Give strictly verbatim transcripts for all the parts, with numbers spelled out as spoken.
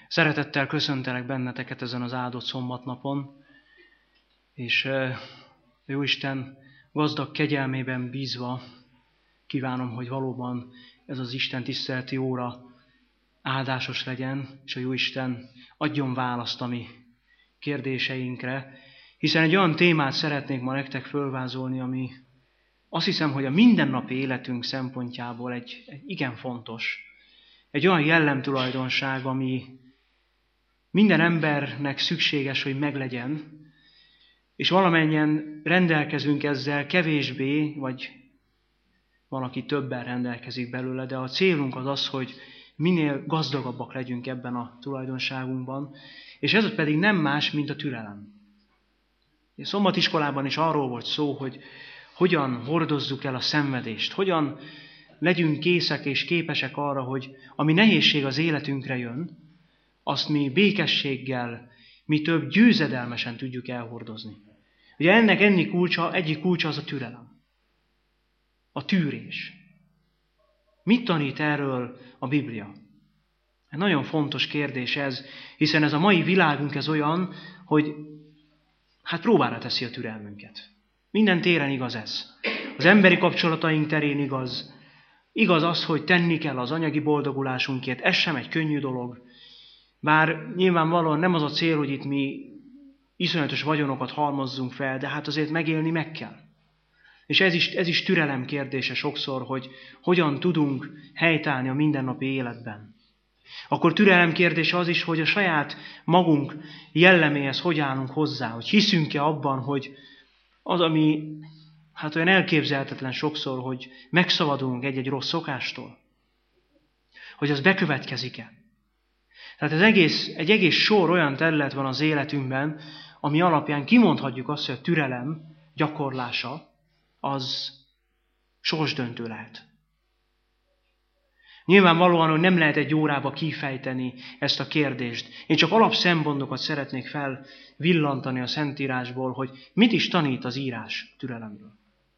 Szeretettel köszöntelek benneteket ezen az áldott szombatnapon, és Jóisten gazdag kegyelmében bízva kívánom, hogy valóban ez az Isten tiszteleti óra áldásos legyen, és a Jóisten adjon választ a mi kérdéseinkre, hiszen egy olyan témát szeretnék ma nektek fölvázolni, ami azt hiszem, hogy a mindennapi életünk szempontjából egy, egy igen fontos, egy olyan jellemtulajdonság, ami minden embernek szükséges, hogy meglegyen, és valamennyien rendelkezünk ezzel kevésbé, vagy valaki többen rendelkezik belőle, de a célunk az az, hogy minél gazdagabbak legyünk ebben a tulajdonságunkban, és ez pedig nem más, mint a türelem. A szombatiskolában is arról volt szó, hogy hogyan hordozzuk el a szenvedést, hogyan legyünk készek és képesek arra, hogy ami nehézség az életünkre jön, azt mi békességgel, mi több győzedelmesen tudjuk elhordozni. Ugye ennek enni kulcsa, egyik kulcsa az a türelem. A tűrés. Mit tanít erről a Biblia? Egy nagyon fontos kérdés ez, hiszen ez a mai világunk ez olyan, hogy hát próbára teszi a türelmünket. Minden téren igaz ez. Az emberi kapcsolataink terén igaz. Igaz az, hogy tenni kell az anyagi boldogulásunkért. Ez sem egy könnyű dolog. Bár nyilvánvalóan nem az a cél, hogy itt mi iszonyatos vagyonokat halmozzunk fel, de hát azért megélni meg kell. És ez is, ez is türelem kérdése sokszor, hogy hogyan tudunk helytállni a mindennapi életben. Akkor türelem kérdése az is, hogy a saját magunk jelleméhez hogy állunk hozzá, hogy hiszünk-e abban, hogy az, ami hát olyan elképzelhetetlen sokszor, hogy megszabadulunk egy-egy rossz szokástól, hogy az bekövetkezik-e. Tehát ez egész, egy egész sor olyan terület van az életünkben, ami alapján kimondhatjuk azt, hogy a türelem gyakorlása az sorsdöntő lehet. Nyilvánvalóan, hogy nem lehet egy órába kifejteni ezt a kérdést. Én csak alapszempontokat szeretnék felvillantani a Szentírásból, hogy mit is tanít az írás türelemről.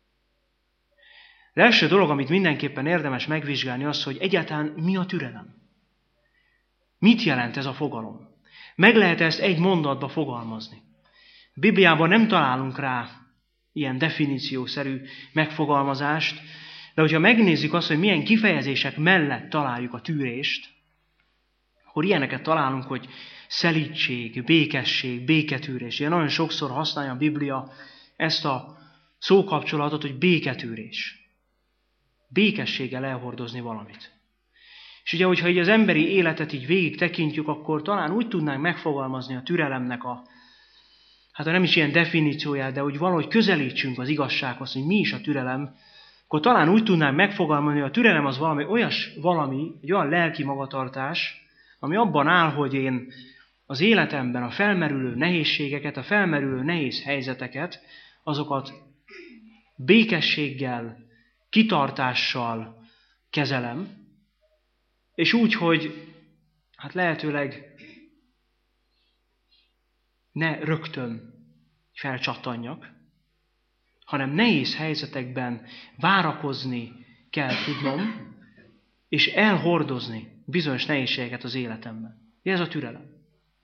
Az első dolog, amit mindenképpen érdemes megvizsgálni, az, hogy egyáltalán mi a türelem. Mit jelent ez a fogalom? Meg lehet ezt egy mondatba fogalmazni. A Bibliában nem találunk rá ilyen definíciószerű megfogalmazást, de hogyha megnézzük azt, hogy milyen kifejezések mellett találjuk a tűrést, akkor ilyeneket találunk, hogy szelídség, békesség, béketűrés. Ilyen nagyon sokszor használja a Biblia ezt a szókapcsolatot, hogy béketűrés. Békességgel elhordozni valamit. És ugye, hogyha így az emberi életet így végig tekintjük, akkor talán úgy tudnánk megfogalmazni a türelemnek a, hát nem is ilyen definícióját, de hogy valahogy közelítsünk az igazsághoz, hogy mi is a türelem, akkor talán úgy tudnánk megfogalmazni, hogy a türelem az valami olyas valami, egy olyan lelki magatartás, ami abban áll, hogy én az életemben a felmerülő nehézségeket, a felmerülő nehéz helyzeteket, azokat békességgel, kitartással kezelem, és úgy, hogy hát lehetőleg ne rögtön felcsattanjak, hanem nehéz helyzetekben várakozni kell tudnom, és elhordozni bizonyos nehézségeket az életemben. Ez a türelem.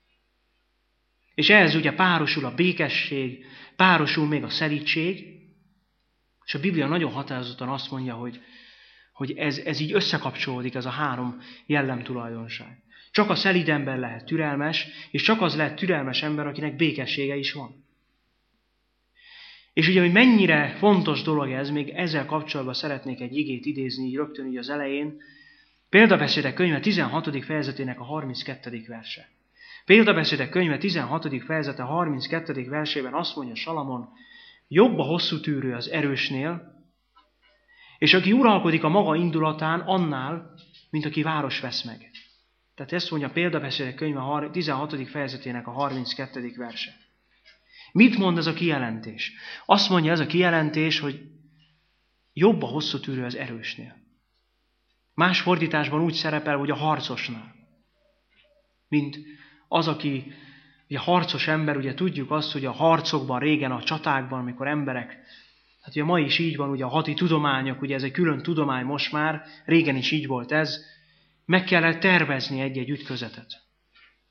És ehhez ugye párosul a békesség, párosul még a szelídség, és a Biblia nagyon határozottan azt mondja, hogy, hogy ez, ez így összekapcsolódik, ez a három jellemtulajdonság. Csak a szelíd ember lehet türelmes, és csak az lehet türelmes ember, akinek békessége is van. És ugye, hogy mennyire fontos dolog ez, még ezzel kapcsolatban szeretnék egy igét idézni így rögtön így az elején. Példabeszédek könyve tizenhatodik fejezetének a harminckettedik verse. Példabeszédek könyve tizenhatodik fejezete harminckettedik versében azt mondja Salamon, jobb a hosszú tűrő az erősnél, és aki uralkodik a maga indulatán annál, mint aki város vesz meg. Tehát ezt mondja a Példabeszédek könyve tizenhatodik fejezetének a harminckettedik verse. Mit mond ez a kijelentés? Azt mondja ez a kijelentés, hogy jobb a hosszú tűrő az erősnél. Más fordításban úgy szerepel, hogy a harcosnál. Mint az, aki ugye harcos ember, ugye tudjuk azt, hogy a harcokban, régen a csatákban, amikor emberek, hát ugye ma is így van, ugye a hati tudományok, ugye ez egy külön tudomány most már, régen is így volt ez, meg kellett tervezni egy-egy ütközetet.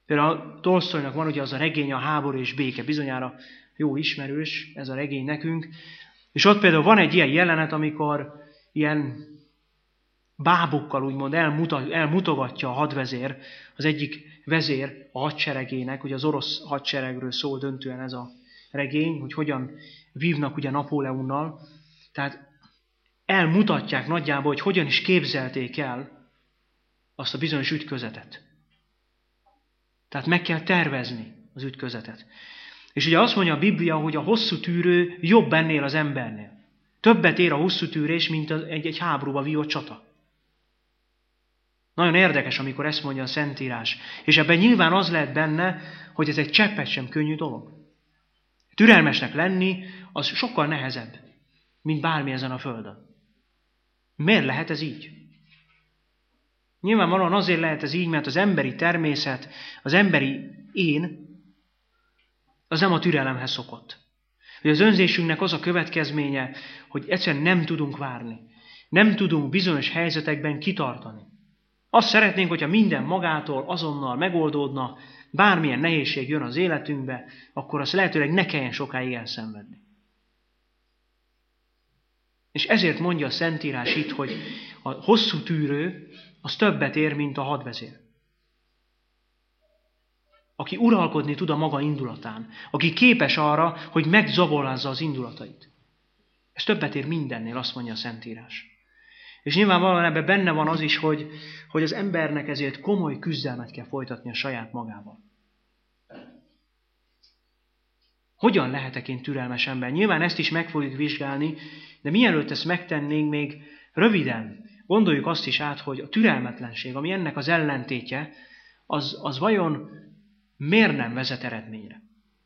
Például Tolsztojnak van ugye az a regény, a Háború és béke, bizonyára jó ismerős ez a regény nekünk, és ott például van egy ilyen jelenet, amikor ilyen bábukkal úgymond elmutat, elmutogatja a hadvezér, az egyik vezér a hadseregének, ugye az orosz hadseregről szól döntően ez a regény, hogy hogyan vívnak ugye Napóleonnal. Tehát elmutatják nagyjából, hogy hogyan is képzelték el azt a bizonyos ütközetet. Tehát meg kell tervezni az ütközetet. És ugye azt mondja a Biblia, hogy a hosszú tűrő jobb ennél az embernél. Többet ér a hosszú tűrés, mint egy, egy háborúba vívott csata. Nagyon érdekes, amikor ezt mondja a Szentírás. És ebben nyilván az lehet benne, hogy ez egy cseppet sem könnyű dolog. Türelmesnek lenni, az sokkal nehezebb, mint bármi ezen a földön. Miért lehet ez így? Nyilvánvalóan azért lehet ez így, mert az emberi természet, az emberi én, az nem a türelemhez szokott. Hogy az önzésünknek az a következménye, hogy egyszerűen nem tudunk várni. Nem tudunk bizonyos helyzetekben kitartani. Azt szeretnénk, hogyha minden magától azonnal megoldódna, bármilyen nehézség jön az életünkbe, akkor azt lehetőleg ne kelljen sokáig elszenvedni. És ezért mondja a Szentírás itt, hogy a hosszú tűrő az többet ér, mint a hadvezér. Aki uralkodni tud a maga indulatán, aki képes arra, hogy megzabolázza az indulatait. Ez többet ér mindennél, azt mondja a Szentírás. És nyilvánvalóan ebben benne van az is, hogy, hogy az embernek ezért komoly küzdelmet kell folytatni a saját magával. Hogyan lehetek én türelmes ember? Nyilván ezt is meg fogjuk vizsgálni, de mielőtt ezt megtennénk, még röviden gondoljuk azt is át, hogy a türelmetlenség, ami ennek az ellentétje, az, az vajon miért nem vezet eredményre?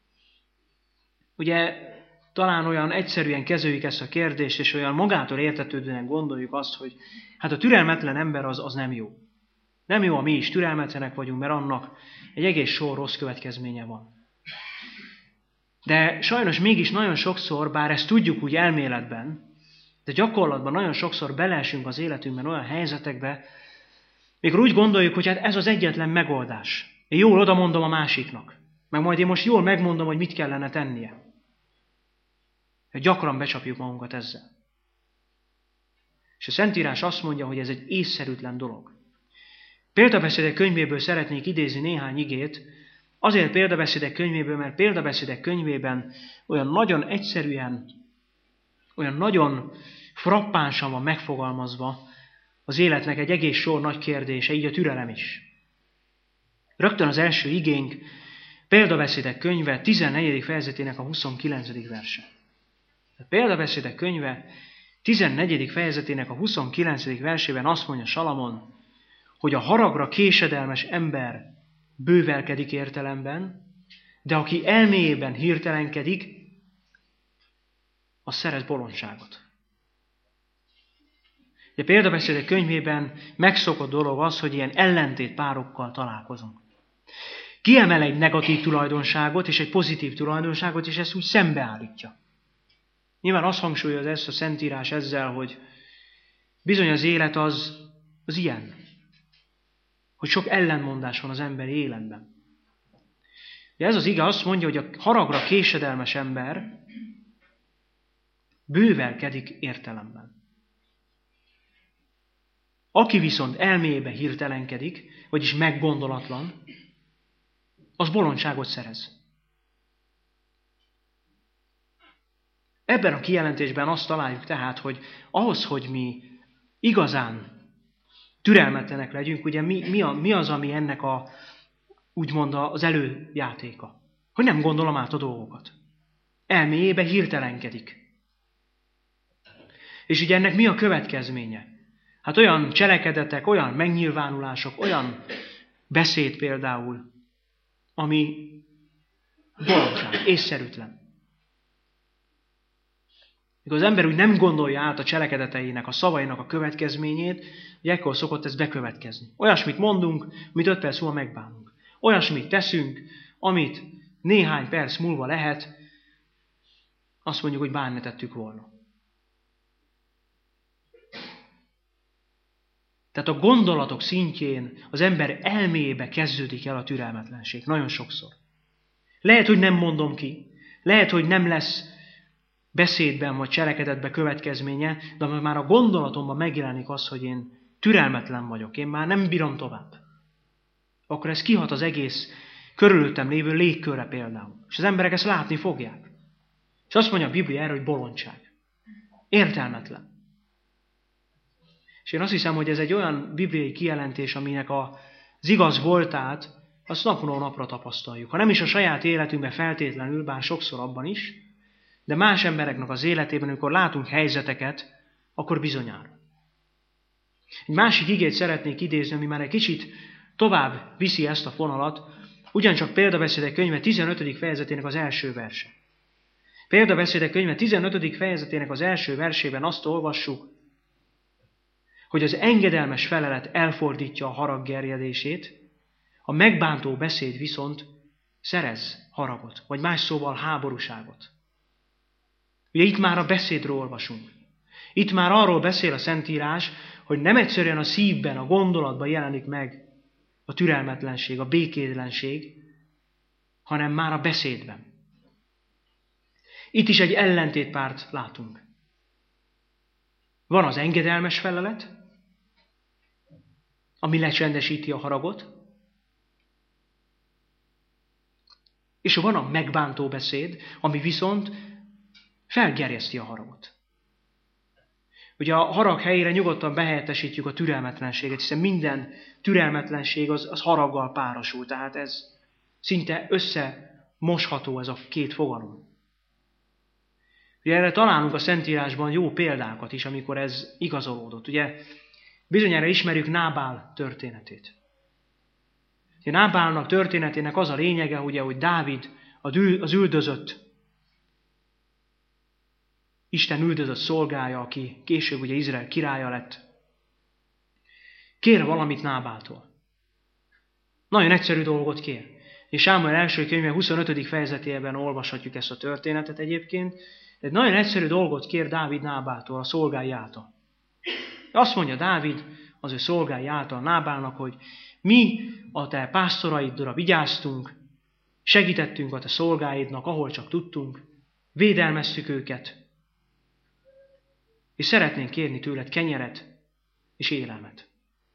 Ugye talán olyan egyszerűen kezeljük ezt a kérdést, és olyan magától értetődően gondoljuk azt, hogy hát a türelmetlen ember az, az nem jó. Nem jó, ha mi is türelmetlenek vagyunk, mert annak egy egész sor rossz következménye van. De sajnos mégis nagyon sokszor, bár ezt tudjuk úgy elméletben, de gyakorlatban nagyon sokszor beleesünk az életünkben olyan helyzetekbe, mikor úgy gondoljuk, hogy hát ez az egyetlen megoldás. Én jól odamondom a másiknak, meg majd én most jól megmondom, hogy mit kellene tennie. Gyakran becsapjuk magunkat ezzel. És a Szentírás azt mondja, hogy ez egy észszerűtlen dolog. Példabeszédek könyvéből szeretnék idézni néhány igét, azért példabeszédek könyvéből, mert példabeszédek könyvében olyan nagyon egyszerűen, olyan nagyon frappánsan van megfogalmazva az életnek egy egész sor nagy kérdése, így a türelem is. Rögtön az első igénk, példabeszédek könyve tizennegyedik fejezetének a huszonkilencedik verse. A példabeszédek könyve tizennegyedik fejezetének a huszonkilencedik versében azt mondja Salamon, hogy a haragra késedelmes ember bővelkedik értelemben, de aki elméjében hirtelenkedik, az szeret bolondságot. A példabeszédek könyvében megszokott dolog az, hogy ilyen ellentétpárokkal találkozunk. Kiemel egy negatív tulajdonságot és egy pozitív tulajdonságot, és ezt úgy szembeállítja. Nyilván azt hangsúlyozza ezt a Szentírás ezzel, hogy bizony az élet az, az ilyen. Hogy sok ellentmondás van az emberi életben. De ez az ige azt mondja, hogy a haragra késedelmes ember bővelkedik értelemben. Aki viszont elmébe hirtelenkedik, vagyis meggondolatlan, az bolondságot szerez. Ebben a kijelentésben azt találjuk tehát, hogy ahhoz, hogy mi igazán türelmetlenek legyünk, ugye mi, mi, a, mi az, ami ennek a, úgymond az előjátéka? Hogy nem gondolom át a dolgokat. Elméjébe hirtelenkedik. És ugye ennek mi a következménye? Hát olyan cselekedetek, olyan megnyilvánulások, olyan beszéd például, ami bolondság, észszerűtlen. Mikor az ember úgy nem gondolja át a cselekedeteinek, a szavainak a következményét, hogy ekkor szokott ez bekövetkezni. Olyasmit mondunk, amit öt perc múlva megbánunk. Olyasmit teszünk, amit néhány perc múlva lehet, azt mondjuk, hogy bár ne tettük volna. Tehát a gondolatok szintjén az ember elméjébe kezdődik el a türelmetlenség. Nagyon sokszor. Lehet, hogy nem mondom ki. Lehet, hogy nem lesz beszédben vagy cselekedetben következménye, de már a gondolatomban megjelenik az, hogy én türelmetlen vagyok. Én már nem bírom tovább. Akkor ez kihat az egész körülöttem lévő légkörre például. És az emberek ezt látni fogják. És azt mondja a Biblia erre, hogy bolondság. Értelmetlen. És én azt hiszem, hogy ez egy olyan bibliai kijelentés, aminek az igaz voltát azt napról napra tapasztaljuk. Ha nem is a saját életünkben feltétlenül, bár sokszor abban is, de más embereknek az életében, amikor látunk helyzeteket, akkor bizonyára. Egy másik igét szeretnék idézni, ami már egy kicsit tovább viszi ezt a fonalat, ugyancsak Példabeszédek könyve tizenötödik fejezetének az első verse. Példabeszédek könyve tizenötödik fejezetének az első versében azt olvassuk, hogy az engedelmes felelet elfordítja a harag gerjedését, a megbántó beszéd viszont szerez haragot, vagy más szóval háborúságot. Ugye itt már a beszédről olvasunk. Itt már arról beszél a Szentírás, hogy nem egyszerűen a szívben, a gondolatban jelenik meg a türelmetlenség, a békétlenség, hanem már a beszédben. Itt is egy ellentétpárt látunk. Van az engedelmes felelet, ami lecsendesíti a haragot, és van a megbántó beszéd, ami viszont felgerjeszti a haragot. Ugye a harag helyére nyugodtan behelyettesítjük a türelmetlenséget, hiszen minden türelmetlenség az, az haraggal párosul, tehát ez szinte összemosható ez a két fogalom. Ugye erre találunk a Szentírásban jó példákat is, amikor ez igazolódott. Ugye bizonyára ismerjük Nábál történetét. Ugye Nábálnak történetének az a lényege, ugye, hogy Dávid az üldözött, Isten üldözött szolgája, aki később ugye Izrael királya lett, kér valamit Nábáltól. Nagyon egyszerű dolgot kér. És Sámuel első könyve huszonötödik fejezetében olvashatjuk ezt a történetet egyébként. Egy nagyon egyszerű dolgot kér Dávid Nábáltól, a szolgái által. Azt mondja Dávid az ő szolgái által Nábálnak, hogy mi a te pásztoraiddra vigyáztunk, segítettünk a te szolgáidnak, ahol csak tudtunk, védelmeztük őket, és szeretnénk kérni tőled kenyeret és élelmet.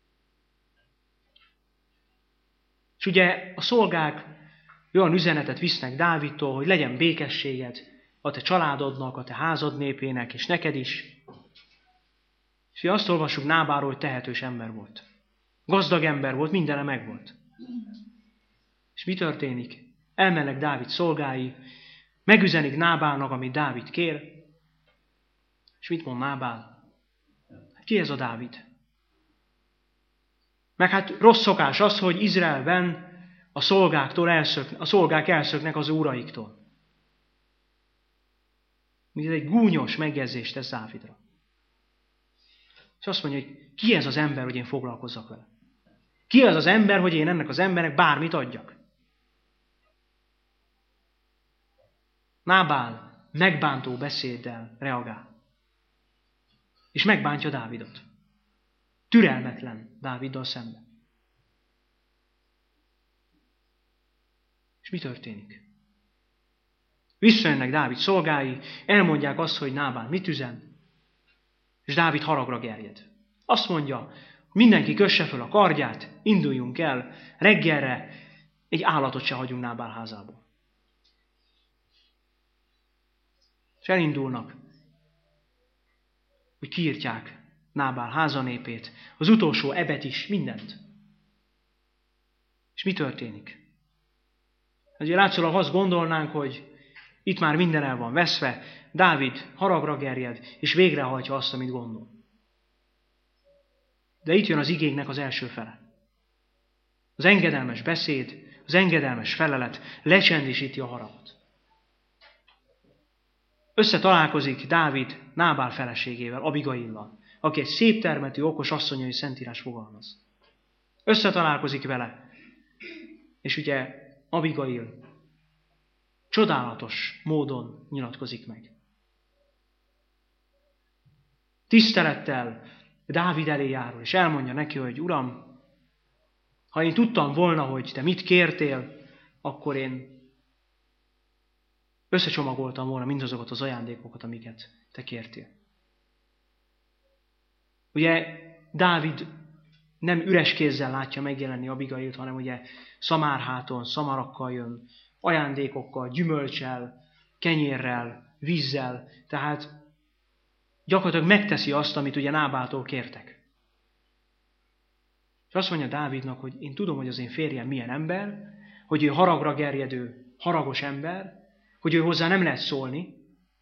És ugye a szolgák olyan üzenetet visznek Dávidtól, hogy legyen békességed a te családodnak, a te házad népének, és neked is. És azt olvassuk Nábálról, hogy tehetős ember volt. Gazdag ember volt, mindene megvolt. És mi történik? Elmennek Dávid szolgái, megüzenik Nábálnak, amit Dávid kér, és mit mond Nábál? Ki ez a Dávid? Meg hát rossz szokás az, hogy Izraelben a szolgáktól elszök, a szolgák elszöknek az uraiktól. Ez egy gúnyos megjegyzést tesz Dávidra. És azt mondja, hogy ki ez az ember, hogy én foglalkozzak vele? Ki az az ember, hogy én ennek az embernek bármit adjak? Nábál megbántó beszéddel reagál. És megbántja Dávidot. Türelmetlen Dáviddal szemben. És mi történik? Visszajönnek Dávid szolgái, elmondják azt, hogy Nábál mit üzen, és Dávid haragra gerjed. Azt mondja, mindenki kösse föl a kardját, induljunk el, reggelre egy állatot se hagyunk Nábál házából. És elindulnak, hogy kiírtják Nábál házanépét, az utolsó ebet is, mindent. És mi történik? Azért látszólag azt gondolnánk, hogy itt már minden el van veszve, Dávid haragra gerjed, és végrehajtja azt, amit gondol. De itt jön az igénknek az első fele. Az engedelmes beszéd, az engedelmes felelet lecsendisíti a haragot. Összetalálkozik Dávid Nábál feleségével, Abigaillal, aki egy szép termetű, okos asszonyai Szentírás fogalmaz. Összetalálkozik vele, és ugye Abigail csodálatos módon nyilatkozik meg. Tisztelettel, Dávid elé járul, és elmondja neki, hogy Uram, ha én tudtam volna, hogy te mit kértél, akkor én összecsomagoltam volna mindazokat az ajándékokat, amiket te kértél. Ugye Dávid nem üres kézzel látja megjelenni Abigailt, hanem ugye szamárháton, szamarakkal jön, ajándékokkal, gyümölccsel, kenyérrel, vízzel, tehát gyakorlatilag megteszi azt, amit ugye Nábáltól kértek. És azt mondja Dávidnak, hogy én tudom, hogy az én férjem milyen ember, hogy ő haragra gerjedő, haragos ember, hogy ő hozzá nem lehet szólni,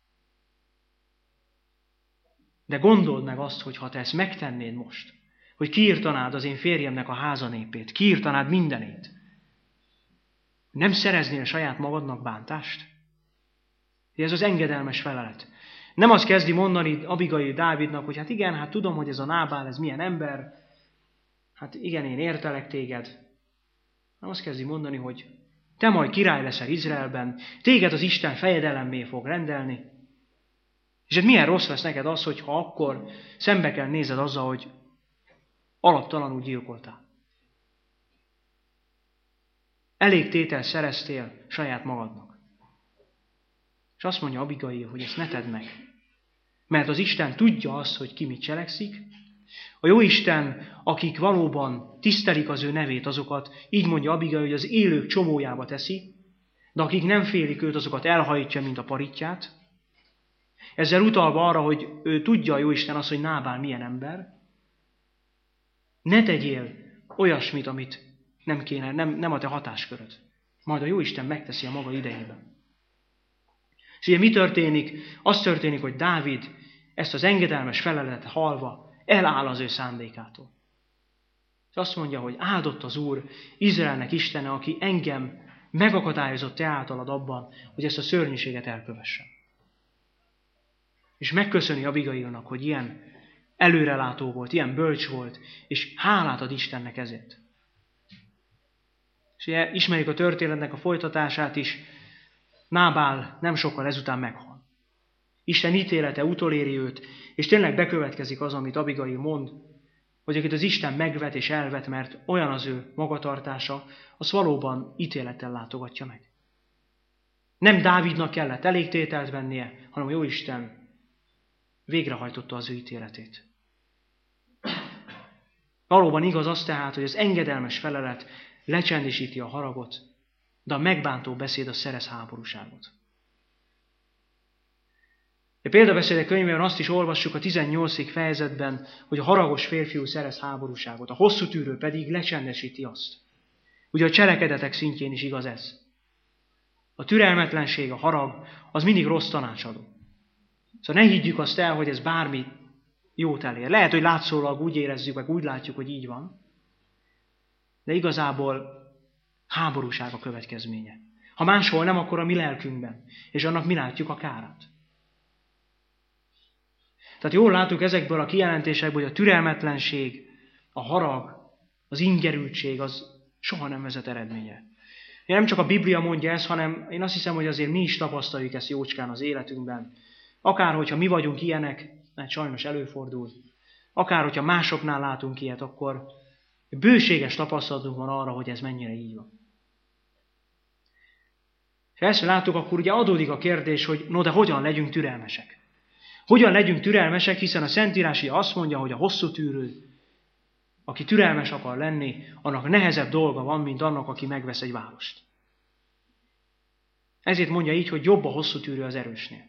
de gondold meg azt, hogy ha te ezt megtennéd most, hogy kiirtanád az én férjemnek a házanépét, kiirtanád mindenét, nem szereznél saját magadnak bántást? Ez az engedelmes felelet. Nem azt kezdi mondani Abigail Dávidnak, hogy hát igen, hát tudom, hogy ez a Nábál, ez milyen ember, hát igen, én értelek téged. Nem azt kezdi mondani, hogy te majd király leszel Izraelben, téged az Isten fejedelemmé fog rendelni, és hát milyen rossz lesz neked az, hogyha akkor szembe kell nézed azzal, hogy alaptalanul gyilkoltál. Elég tétel szereztél saját magadnak. És azt mondja Abigail, hogy ezt ne tedd meg. Mert az Isten tudja azt, hogy ki mit cselekszik. A Jóisten, akik valóban tisztelik az ő nevét, azokat, így mondja Abigail, hogy az élők csomójába teszi, de akik nem félik őt, azokat elhajtja, mint a paritját. Ezzel utalva arra, hogy ő tudja a Jóisten azt, hogy Nábál milyen ember. Ne tegyél olyasmit, amit nem kéne, nem, nem a te hatásköröd. Majd a Jóisten megteszi a maga idejében. És ugye mi történik? Az történik, hogy Dávid ezt az engedelmes feleletet hallva eláll az ő szándékától. És azt mondja, hogy áldott az Úr, Izraelnek Istene, aki engem megakadályozott te általad abban, hogy ezt a szörnyűséget elkövessem. És megköszöni Abigailnak, hogy ilyen előrelátó volt, ilyen bölcs volt, és hálát ad Istennek ezért. És ugye ismerjük a történetnek a folytatását is, Nábál nem sokkal ezután meghal. Isten ítélete utoléri őt, és tényleg bekövetkezik az, amit Abigail mond, hogy akit az Isten megvet és elvet, mert olyan az ő magatartása, az valóban ítélettel látogatja meg. Nem Dávidnak kellett elég tételt vennie, hanem a Jóisten végrehajtotta az ő ítéletét. Valóban igaz az tehát, hogy az engedelmes felelet lecsendesíti a haragot, de a megbántó beszéd az szerez háborúságot. A példabeszédek könyvében azt is olvassuk a tizennyolcadik fejezetben, hogy a haragos férfiú szerez háborúságot, a hosszú tűrő pedig lecsendesíti azt. Ugye a cselekedetek szintjén is igaz ez. A türelmetlenség, a harag, az mindig rossz tanácsadó. Szóval ne higgyük azt el, hogy ez bármi jót elér. Lehet, hogy látszólag úgy érezzük, meg úgy látjuk, hogy így van, de igazából háborúság a következménye. Ha máshol nem, akkor a mi lelkünkben, és annak mi látjuk a kárát. Tehát jól látjuk ezekből a kijelentésekből, hogy a türelmetlenség, a harag, az ingerültség, az soha nem vezet eredményre. Nem csak a Biblia mondja ezt, hanem én azt hiszem, hogy azért mi is tapasztaljuk ezt jócskán az életünkben. Akár, hogyha mi vagyunk ilyenek, mert sajnos előfordul, akár, hogyha másoknál látunk ilyet, akkor bőséges tapasztalatunk van arra, hogy ez mennyire így van. És ha ezt láttuk, akkor ugye adódik a kérdés, hogy no, de hogyan legyünk türelmesek? Hogyan legyünk türelmesek, hiszen a Szentírás azt mondja, hogy a hosszú tűrő, aki türelmes akar lenni, annak nehezebb dolga van, mint annak, aki megvesz egy várost. Ezért mondja így, hogy jobb a hosszú tűrő az erősnél.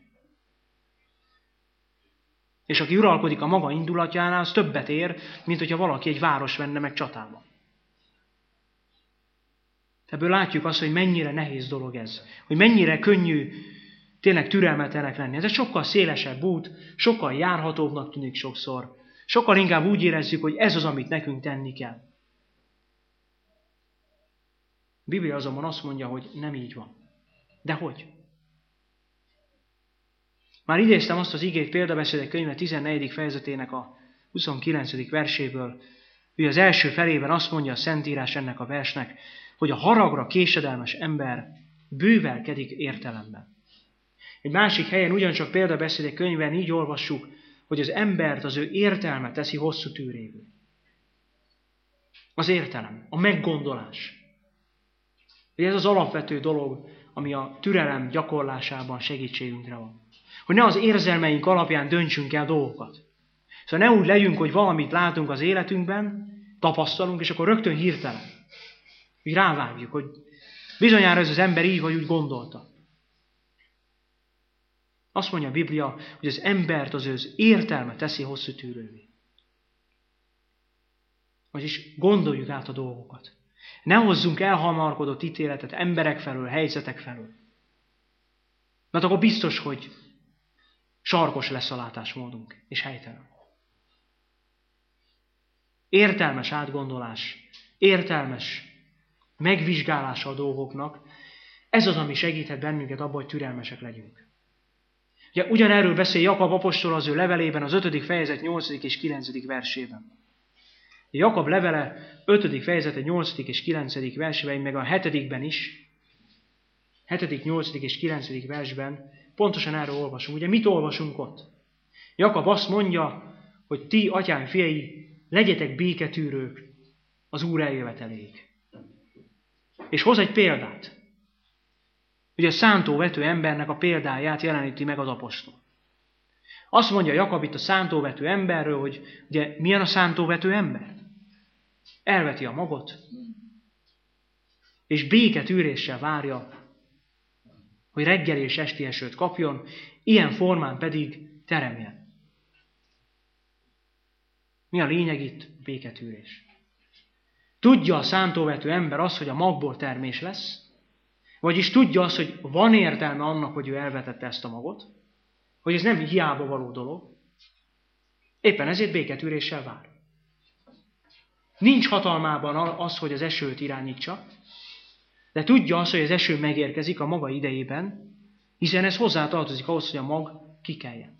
És aki uralkodik a maga indulatjánál, az többet ér, mint hogyha valaki egy város venne meg csatában. Ebből látjuk azt, hogy mennyire nehéz dolog ez. Hogy mennyire könnyű tényleg türelmetlenek lenni. Ez egy sokkal szélesebb út, sokkal járhatóbbnak tűnik sokszor. Sokkal inkább úgy érezzük, hogy ez az, amit nekünk tenni kell. A Biblia azonban azt mondja, hogy nem így van. De hogy? Már idéztem azt az igét példabeszédek könyve tizennegyedik fejezetének a huszonkilencedik verséből, hogy az első felében azt mondja a Szentírás ennek a versnek, hogy a haragra késedelmes ember bővelkedik értelemben. Egy másik helyen ugyancsak példabeszédek könyvben így olvassuk, hogy az embert az ő értelme teszi hosszú tűrévő. Az értelem, a meggondolás. Ez az alapvető dolog, ami a türelem gyakorlásában segítségünkre van. Hogy ne az érzelmeink alapján döntsünk el dolgokat. Szóval ne úgy legyünk, hogy valamit látunk az életünkben, tapasztalunk, és akkor rögtön hirtelen. Úgy rávágjuk, hogy bizonyára ez az ember így vagy úgy gondolta. Azt mondja a Biblia, hogy az embert az ő értelme teszi hosszú tűrővé. Vagyis gondoljuk át a dolgokat. Ne hozzunk elhamarkodott ítéletet emberek felől, helyzetek felől. Mert akkor biztos, hogy sarkos lesz a látásmódunk, és helytelen. Értelmes átgondolás, értelmes megvizsgálása a dolgoknak, ez az, ami segíthet bennünket abban, hogy türelmesek legyünk. Ugye, ugyanerről beszél Jakab apostol az ő levelében, az ötödik fejezet nyolcadik és kilencedik versében. Jakab levele ötödik fejezete nyolcadik és kilencedik versében, meg a hetedikben is, hetedik, nyolcadik és kilencedik versben pontosan erről olvasunk. Ugye mit olvasunk ott? Jakab azt mondja, hogy ti, atyám fiai, legyetek béketűrők az Úr eljöveteléig. És hoz egy példát. Ugye a szántóvető embernek a példáját jeleníti meg az apostol. Azt mondja Jakab itt a szántóvető emberről, hogy ugye milyen a szántóvető ember? Elveti a magot, és béketűréssel várja, hogy reggeli és esti esőt kapjon, ilyen formán pedig teremjen. Mi a lényeg itt? Béketűrés. Tudja a szántóvető ember azt, hogy a magból termés lesz, vagyis tudja azt, hogy van értelme annak, hogy ő elvetette ezt a magot, hogy ez nem hiába való dolog, éppen ezért béketűréssel vár. Nincs hatalmában az, hogy az esőt irányítsa, de tudja azt, hogy az eső megérkezik a maga idejében, hiszen ez hozzátartozik ahhoz, hogy a mag kikeljen.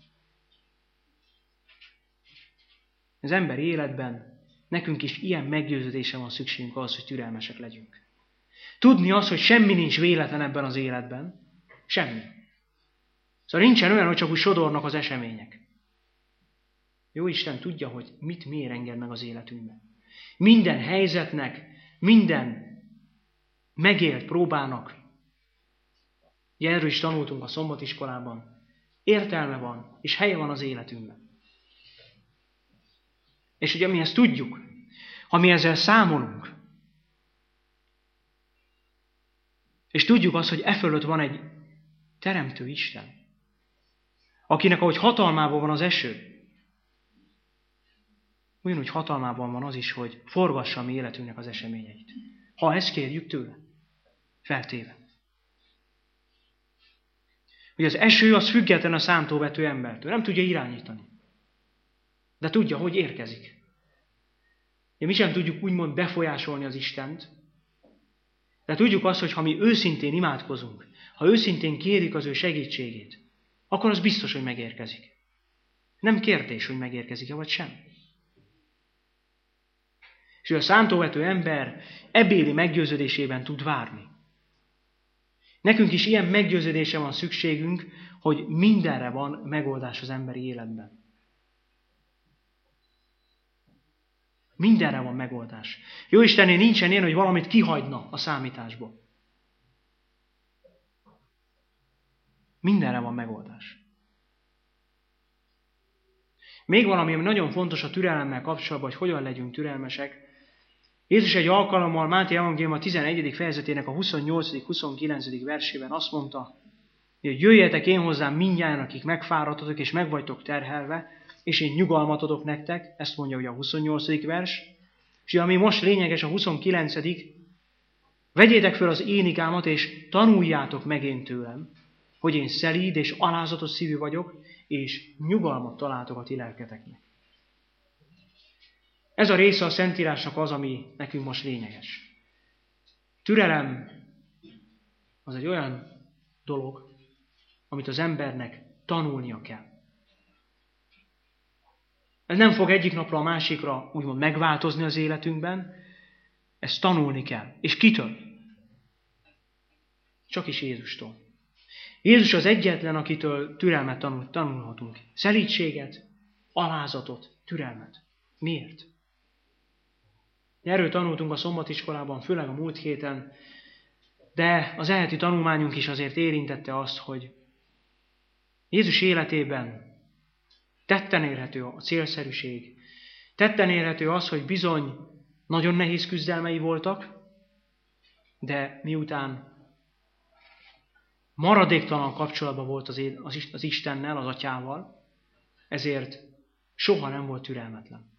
Az emberi életben nekünk is ilyen meggyőződése van szükségünk ahhoz, hogy türelmesek legyünk. Tudni azt, hogy semmi nincs véletlen ebben az életben. Semmi. Szóval nincsen olyan, hogy csak úgy sodornak az események. Jó Isten tudja, hogy mit miért enged meg az életünkben. Minden helyzetnek, minden megélt próbának, ugye erről is tanultunk a szombatiskolában, értelme van, és helye van az életünkben. És ugye mi ezt tudjuk, ha mi ezzel számolunk, és tudjuk azt, hogy e fölött van egy teremtő Isten, akinek ahogy hatalmában van az eső, ugyanúgy hatalmában van az is, hogy forgassa a mi életünknek az eseményeit. Ha ezt kérjük tőle, feltéve. Ugye az eső az független a szántóvető embertől, nem tudja irányítani. De tudja, hogy érkezik. De mi sem tudjuk úgymond befolyásolni az Istent, de tudjuk azt, hogy ha mi őszintén imádkozunk, ha őszintén kérjük az ő segítségét, akkor az biztos, hogy megérkezik. Nem kérdés, hogy megérkezik-e vagy sem. És a szántóvető ember ebbéli meggyőződésében tud várni. Nekünk is ilyen meggyőződése van szükségünk, hogy mindenre van megoldás az emberi életben. Mindenre van megoldás. Jó Istennél nincsen ilyen, hogy valamit kihagyna a számításból. Mindenre van megoldás. Még valami, ami nagyon fontos a türelemmel kapcsolatban, hogy hogyan legyünk türelmesek. Jézus egy alkalommal Máté evangélium a tizenegyedik fejezetének a huszonnyolcadik huszonkilencedik versében azt mondta, hogy jöjjetek én hozzám mindnyájan, akik megfáradtatok és meg vagytok terhelve, és én nyugalmat adok nektek, ezt mondja ugye a huszonnyolcadik vers, és ami most lényeges a huszonkilencedik vegyétek föl az énikámat, és tanuljátok meg én tőlem, hogy én szelíd és alázatos szívű vagyok, és nyugalmat találtok a ti lelketeknek. Ez a része a Szentírásnak az, ami nekünk most lényeges. Türelem az egy olyan dolog, amit az embernek tanulnia kell. Ez nem fog egyik napra a másikra úgymond megváltozni az életünkben, ezt tanulni kell. És kitől? Csak is Jézustól. Jézus az egyetlen, akitől türelmet tanul, tanulhatunk. Szelídséget, alázatot, türelmet. Miért? Erről tanultunk a szombatiskolában, főleg a múlt héten, de az eheti tanulmányunk is azért érintette azt, hogy Jézus életében tetten érhető a célszerűség, tetten érhető az, hogy bizony nagyon nehéz küzdelmei voltak, de miután maradéktalan kapcsolatban volt az, az, az Istennel, az Atyával, ezért soha nem volt türelmetlen.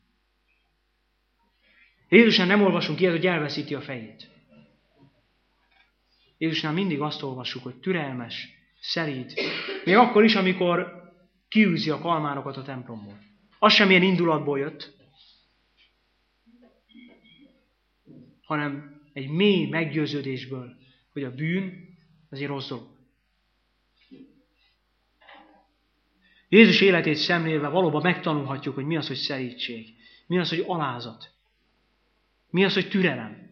Jézusnál nem olvasunk ilyet, hogy elveszíti a fejét. Jézusnál mindig azt olvassuk, hogy türelmes, szelíd. Még akkor is, amikor kiűzi a kalmárokat a templomból. Az sem ilyen indulatból jött, hanem egy mély meggyőződésből, hogy a bűn az egy rossz dolog. Jézus életét szemlélve valóban megtanulhatjuk, hogy mi az, hogy szelídség, mi az, hogy alázat, mi az, hogy türelem.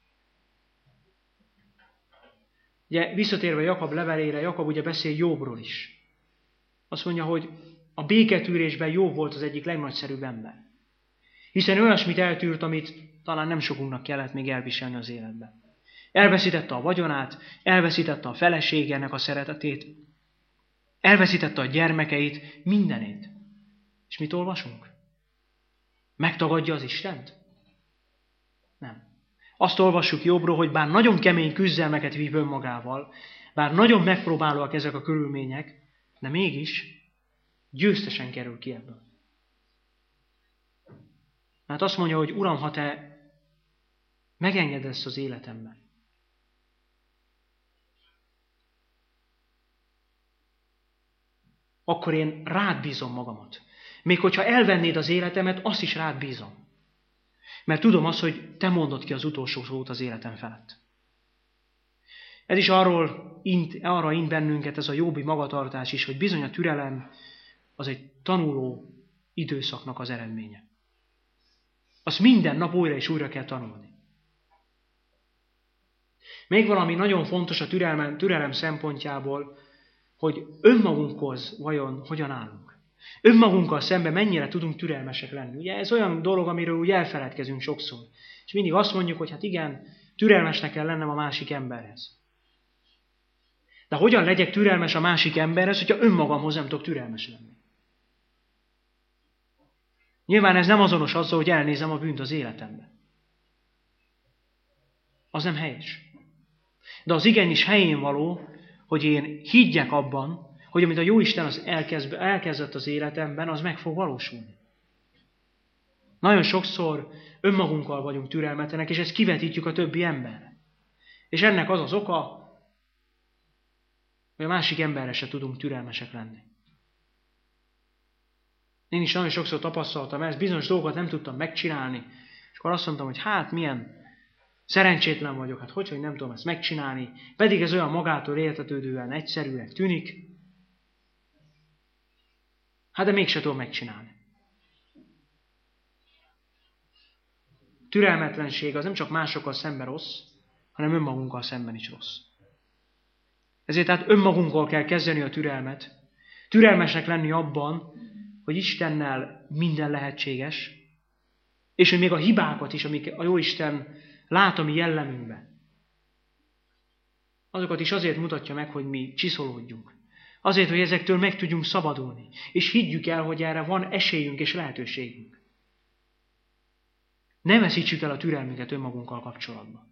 Ugye visszatérve Jakab levelére, Jakab ugye beszél Jobbról is. Azt mondja, hogy a béketűrésben Jobb volt az egyik legnagyszerűbb ember. Hiszen olyasmit eltűrt, amit talán nem sokunknak kellett még elviselni az életben. Elveszítette a vagyonát, elveszítette a feleségének a szeretetét, elveszítette a gyermekeit, mindenét. És mit olvasunk? Megtagadja az Istent? Nem. Azt olvassuk Jobbról, hogy bár nagyon kemény küzdelmeket vív önmagával, bár nagyon megpróbálóak ezek a körülmények, de mégis győztesen kerül ki ebből. Hát azt mondja, hogy Uram, ha te megengedesz az életemben, akkor én rád bízom magamat. Még hogyha elvennéd az életemet, azt is rád bízom. Mert tudom azt, hogy te mondod ki az utolsó szót az életem felett. Ez is arról int, arra int bennünket ez a jobbi magatartás is, hogy bizony a türelem az egy tanuló időszaknak az eredménye. Azt minden nap újra és újra kell tanulni. Még valami nagyon fontos a türelem, türelem szempontjából, hogy önmagunkhoz vajon hogyan állunk. Önmagunkkal szemben mennyire tudunk türelmesek lenni. Ugye ez olyan dolog, amiről úgy elfeledkezünk sokszor. És mindig azt mondjuk, hogy hát igen, türelmesnek kell lennem a másik emberhez. De hogyan legyek türelmes a másik emberhez, hogyha önmagamhoz nem tudok türelmes lenni? Nyilván ez nem azonos azzal, hogy elnézem a bűnt az életemben. Az nem helyes. De az igenis helyén való, hogy én higgyek abban, hogy amit a Jóisten az elkezd, elkezdett az életemben, az meg fog valósulni. Nagyon sokszor önmagunkkal vagyunk türelmetlenek, és ezt kivetítjük a többi emberre. És ennek az az oka, hogy a másik emberre se tudunk türelmesek lenni. Én is nagyon sokszor tapasztaltam ezt, bizonyos dolgokat nem tudtam megcsinálni, és akkor azt mondtam, hogy hát milyen szerencsétlen vagyok, hát hogy, hogy nem tudom ezt megcsinálni, pedig ez olyan magától értetődően egyszerűnek tűnik, hát de mégse tudom megcsinálni. Türelmetlenség az nem csak másokkal szemben rossz, hanem önmagunkkal szemben is rossz. Ezért tehát önmagunkkal kell kezdeni a türelmet, türelmesnek lenni abban, hogy Istennel minden lehetséges, és hogy még a hibákat is, amik a Jóisten lát a mi jellemünkben, azokat is azért mutatja meg, hogy mi csiszolódjunk. Azért, hogy ezektől meg tudjunk szabadulni, és higgyük el, hogy erre van esélyünk és lehetőségünk. Ne veszítsük el a türelmünket önmagunkkal kapcsolatban.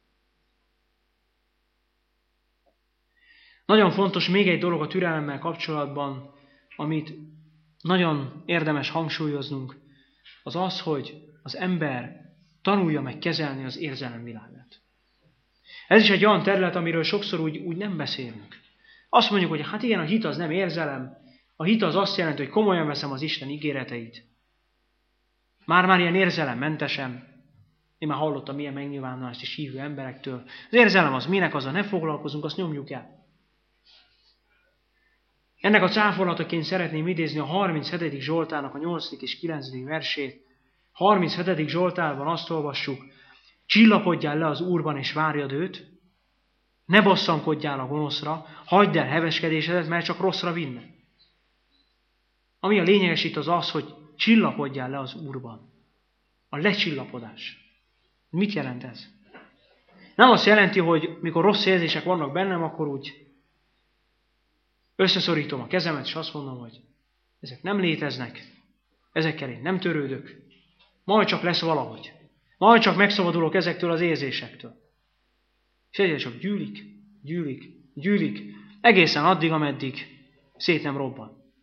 Nagyon fontos még egy dolog a türelemmel kapcsolatban, amit nagyon érdemes hangsúlyoznunk, az az, hogy az ember tanulja meg kezelni az érzelemvilágát. Ez is egy olyan terület, amiről sokszor úgy, úgy nem beszélünk. Azt mondjuk, hogy hát igen, a hit az nem érzelem, a hit az azt jelenti, hogy komolyan veszem az Isten ígéreteit. Már-már ilyen érzelemmentesen. Én már hallottam ilyen megnyilvánulást is hívő emberektől. Az érzelem az minek, azzal ne foglalkozunk, azt nyomjuk el. Ennek a cáfolataként szeretném idézni a harminchetedik Zsoltárnak a nyolcadik és kilencedik versét. harminchetedik Zsoltárban azt olvassuk, csillapodjál le az Úrban és várjad őt, ne bosszankodjál a gonoszra, hagyd el heveskedésedet, mert csak rosszra vinne. Ami a lényeges itt az az, hogy csillapodjál le az Úrban. A lecsillapodás. Mit jelent ez? Nem azt jelenti, hogy mikor rossz érzések vannak bennem, akkor úgy összeszorítom a kezemet, és azt mondom, hogy ezek nem léteznek, ezekkel én nem törődök, majd csak lesz valahogy. Majd csak megszabadulok ezektől az érzésektől. És egyre csak gyűlik, gyűlik, gyűlik, egészen addig, ameddig szét nem robban.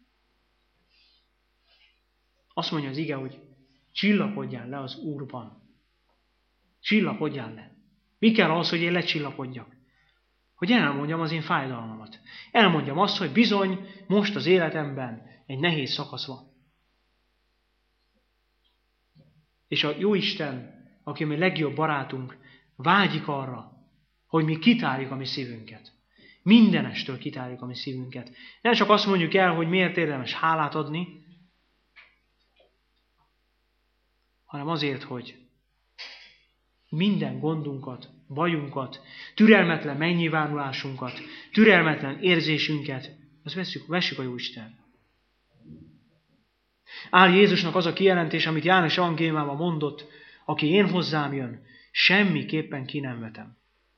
Azt mondja az ige, hogy csillapodjál le az Úrban. Csillapodjál le. Mi kell ahhoz, hogy én lecsillapodjak? Hogy elmondjam az én fájdalmamat. Elmondjam azt, hogy bizony most az életemben egy nehéz szakasz van. És a Jóisten, aki a mi legjobb barátunk, vágyik arra, hogy mi kitárjuk a mi szívünket. Mindenestől kitárjuk a mi szívünket. Nem csak azt mondjuk el, hogy miért érdemes hálát adni, hanem azért, hogy minden gondunkat, bajunkat, türelmetlen megnyilvánulásunkat, türelmetlen érzésünket, azt veszük, vessük a Jóisten. Áll Jézusnak az a kijelentés, amit János evangéliumában mondott, aki én hozzám jön, semmiképpen ki nem vetem.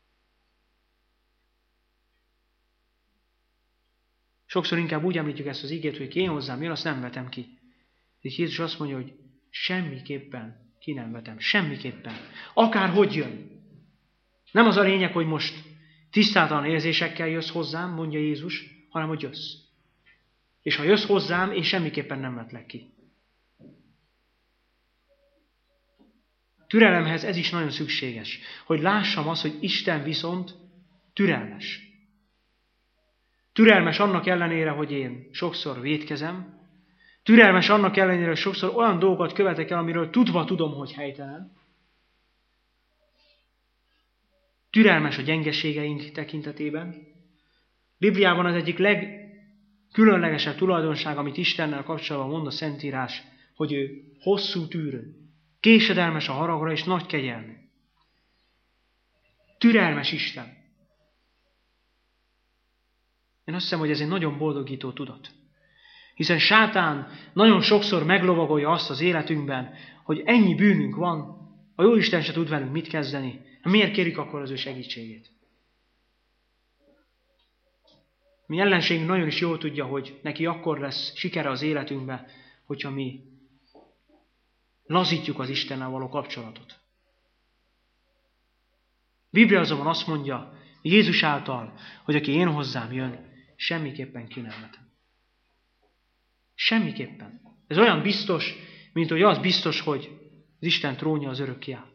Sokszor inkább úgy említjük ezt az igét, hogy ki én hozzám jön, azt nem vetem ki. És Jézus azt mondja, hogy semmiképpen ki nem vetem. Semmiképpen. Akárhogy jön. Nem az a lényeg, hogy most tisztátalan érzésekkel jössz hozzám, mondja Jézus, hanem hogy jössz. És ha jössz hozzám, én semmiképpen nem vetlek ki. Türelemhez ez is nagyon szükséges, hogy lássam azt, hogy Isten viszont türelmes. Türelmes annak ellenére, hogy én sokszor vétkezem, türelmes annak ellenére, hogy sokszor olyan dolgokat követek el, amiről tudva tudom, hogy helytelen. Türelmes a gyengeségeink tekintetében. Bibliában az egyik legkülönlegesebb tulajdonság, amit Istennel kapcsolatban mond a Szentírás, hogy ő hosszú tűrő, késedelmes a haragra és nagy kegyelmű. Türelmes Isten. Én azt hiszem, hogy ez egy nagyon boldogító tudat. Hiszen sátán nagyon sokszor meglovagolja azt az életünkben, hogy ennyi bűnünk van, a Jóisten se tud velünk mit kezdeni. Miért kérjük akkor az ő segítségét? Mi ellenségünk nagyon is jól tudja, hogy neki akkor lesz sikere az életünkbe, hogyha mi lazítjuk az Istennel való kapcsolatot. Biblia azonban azt mondja, Jézus által, hogy aki én hozzám jön, semmiképpen ki nem vetem. Semmiképpen. Ez olyan biztos, mint hogy az biztos, hogy az Isten trónja az örökké áll.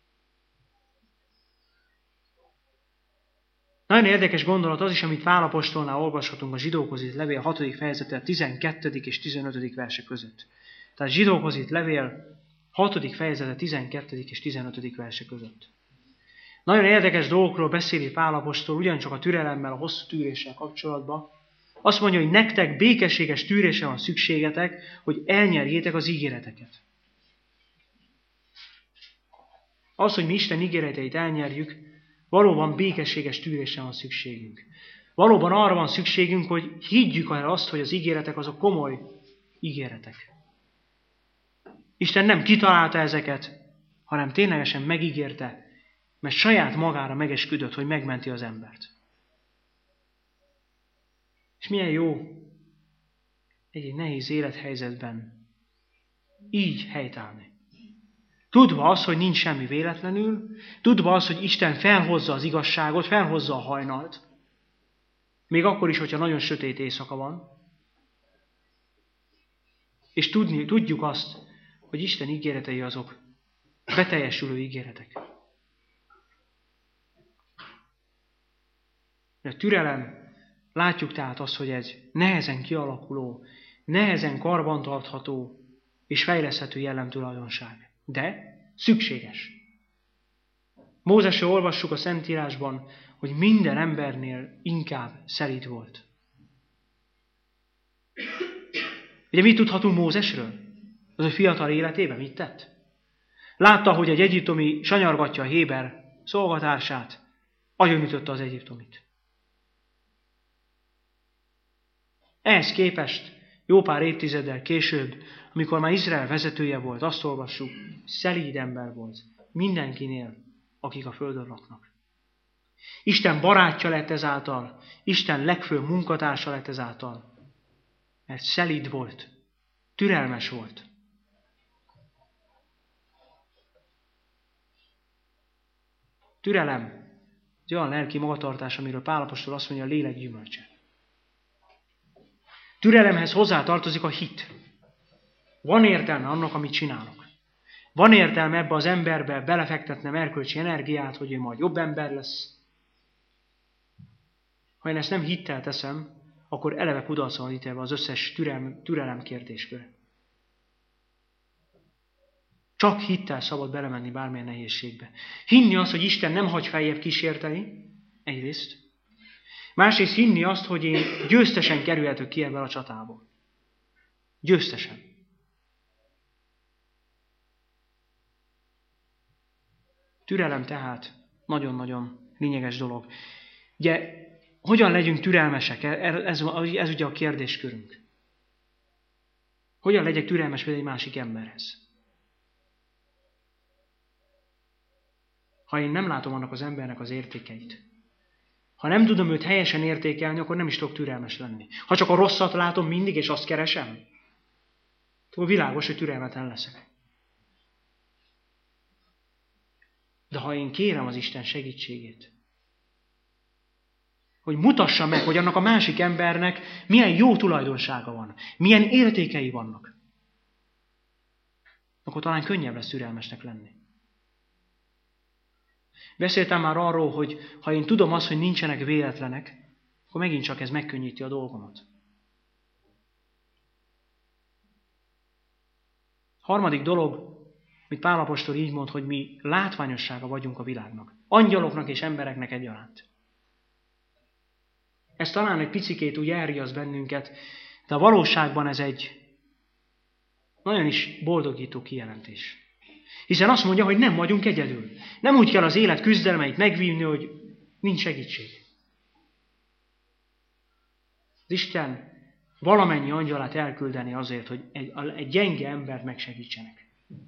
Nagyon érdekes gondolat az is, amit Pál apostolnál olvashatunk a Zsidókhoz írt levél hatodik fejezete tizenkettedik és tizenötödik verse között. Tehát Zsidókhoz írt levél hatodik fejezete tizenkettedik és tizenötödik verse között. Nagyon érdekes dolgokról beszéli Pál apostol, ugyancsak a türelemmel, a hosszú tűréssel kapcsolatban. Azt mondja, hogy nektek békességes tűrésre van szükségetek, hogy elnyerjétek az ígéreteket. Az, hogy mi Isten ígéreteit elnyerjük, valóban békességes tűrésre van szükségünk. Valóban arra van szükségünk, hogy higgyük el azt, hogy az ígéretek azok komoly ígéretek. Isten nem kitalálta ezeket, hanem ténylegesen megígérte, mert saját magára megesküdött, hogy megmenti az embert. És milyen jó egy nehéz élethelyzetben így helytállni. Tudva az, hogy nincs semmi véletlenül, tudva az, hogy Isten felhozza az igazságot, felhozza a hajnalt, még akkor is, hogyha nagyon sötét éjszaka van, és tudni, tudjuk azt, hogy Isten ígéretei azok beteljesülő ígéretek. A türelem, látjuk tehát azt, hogy egy nehezen kialakuló, nehezen karbantartható és fejleszthető jellemtulajdonság. De szükséges. Mózesről olvassuk a Szentírásban, hogy minden embernél inkább szelíd volt. Ugye mit tudhatunk Mózesről? Az ő fiatal életében mit tett? Látta, hogy egy egyiptomi sanyargatja a héber szolgatársát, agyonütötte az egyiptomit. Ehhez képest jó pár évtizeddel később, amikor már Izrael vezetője volt, azt olvassuk, szelíd ember volt mindenkinél, akik a földön laknak. Isten barátja lett ezáltal, Isten legfőbb munkatársa lett ezáltal, mert szelíd volt, türelmes volt. Türelem, egy olyan lelki magatartás, amiről Pál apostol azt mondja, a lélek gyümölcse. Türelemhez hozzá tartozik a hit. Van értelme annak, amit csinálok. Van értelme ebbe az emberbe belefektetnem erkölcsi energiát, hogy ő majd jobb ember lesz. Ha én ezt nem hittel teszem, akkor eleve kudarcra van ítélve az összes türelem, türelem kérdéskör. Csak hittel szabad belemenni bármilyen nehézségbe. Hinni azt, hogy Isten nem hagy feljebb kísérteni, egyrészt. Másrészt hinni azt, hogy én győztesen kerülhetek ki ebből a csatából. Győztesen. Türelem tehát nagyon-nagyon lényeges dolog. Ugye, hogyan legyünk türelmesek? Ez, ez ugye a kérdéskörünk. Hogyan legyek türelmes például egy másik emberhez? Ha én nem látom annak az embernek az értékeit, ha nem tudom őt helyesen értékelni, akkor nem is tudok türelmes lenni. Ha csak a rosszat látom mindig, és azt keresem, akkor világos, hogy türelmetlen leszek. De ha én kérem az Isten segítségét, hogy mutassa meg, hogy annak a másik embernek milyen jó tulajdonsága van, milyen értékei vannak, akkor talán könnyebb lesz türelmesnek lenni. Beszéltem már arról, hogy ha én tudom azt, hogy nincsenek véletlenek, akkor megint csak ez megkönnyíti a dolgomat. Harmadik dolog, amit Pál apostol így mond, hogy mi látványossága vagyunk a világnak. Angyaloknak és embereknek egyaránt. Ez talán egy picikét úgy elriaszt bennünket, de a valóságban ez egy nagyon is boldogító kijelentés. Hiszen azt mondja, hogy nem vagyunk egyedül. Nem úgy kell az élet küzdelmeit megvívni, hogy nincs segítség. Az Isten valamennyi angyalát elküldeni azért, hogy egy, egy gyenge embert megsegítsenek.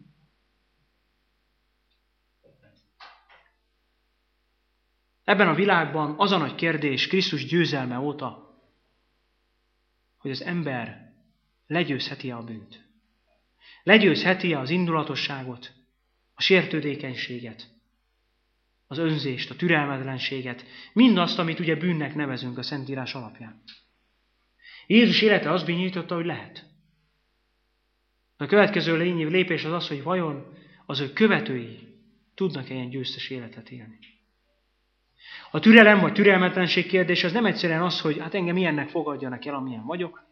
Ebben a világban az a nagy kérdés Krisztus győzelme óta, hogy az ember legyőzheti-e a bűnt. Legyőzheti-e az indulatosságot, a sértődékenységet, az önzést, a türelmetlenséget, mindazt, amit ugye bűnnek nevezünk a Szentírás alapján. Jézus élete azt bizonyította, hogy lehet. A következő lépés az az, hogy vajon az ő követői tudnak-e ilyen győztes életet élni. A türelem vagy türelmetlenség kérdés az nem egyszerűen az, hogy hát engem ilyennek fogadjanak el, amilyen vagyok,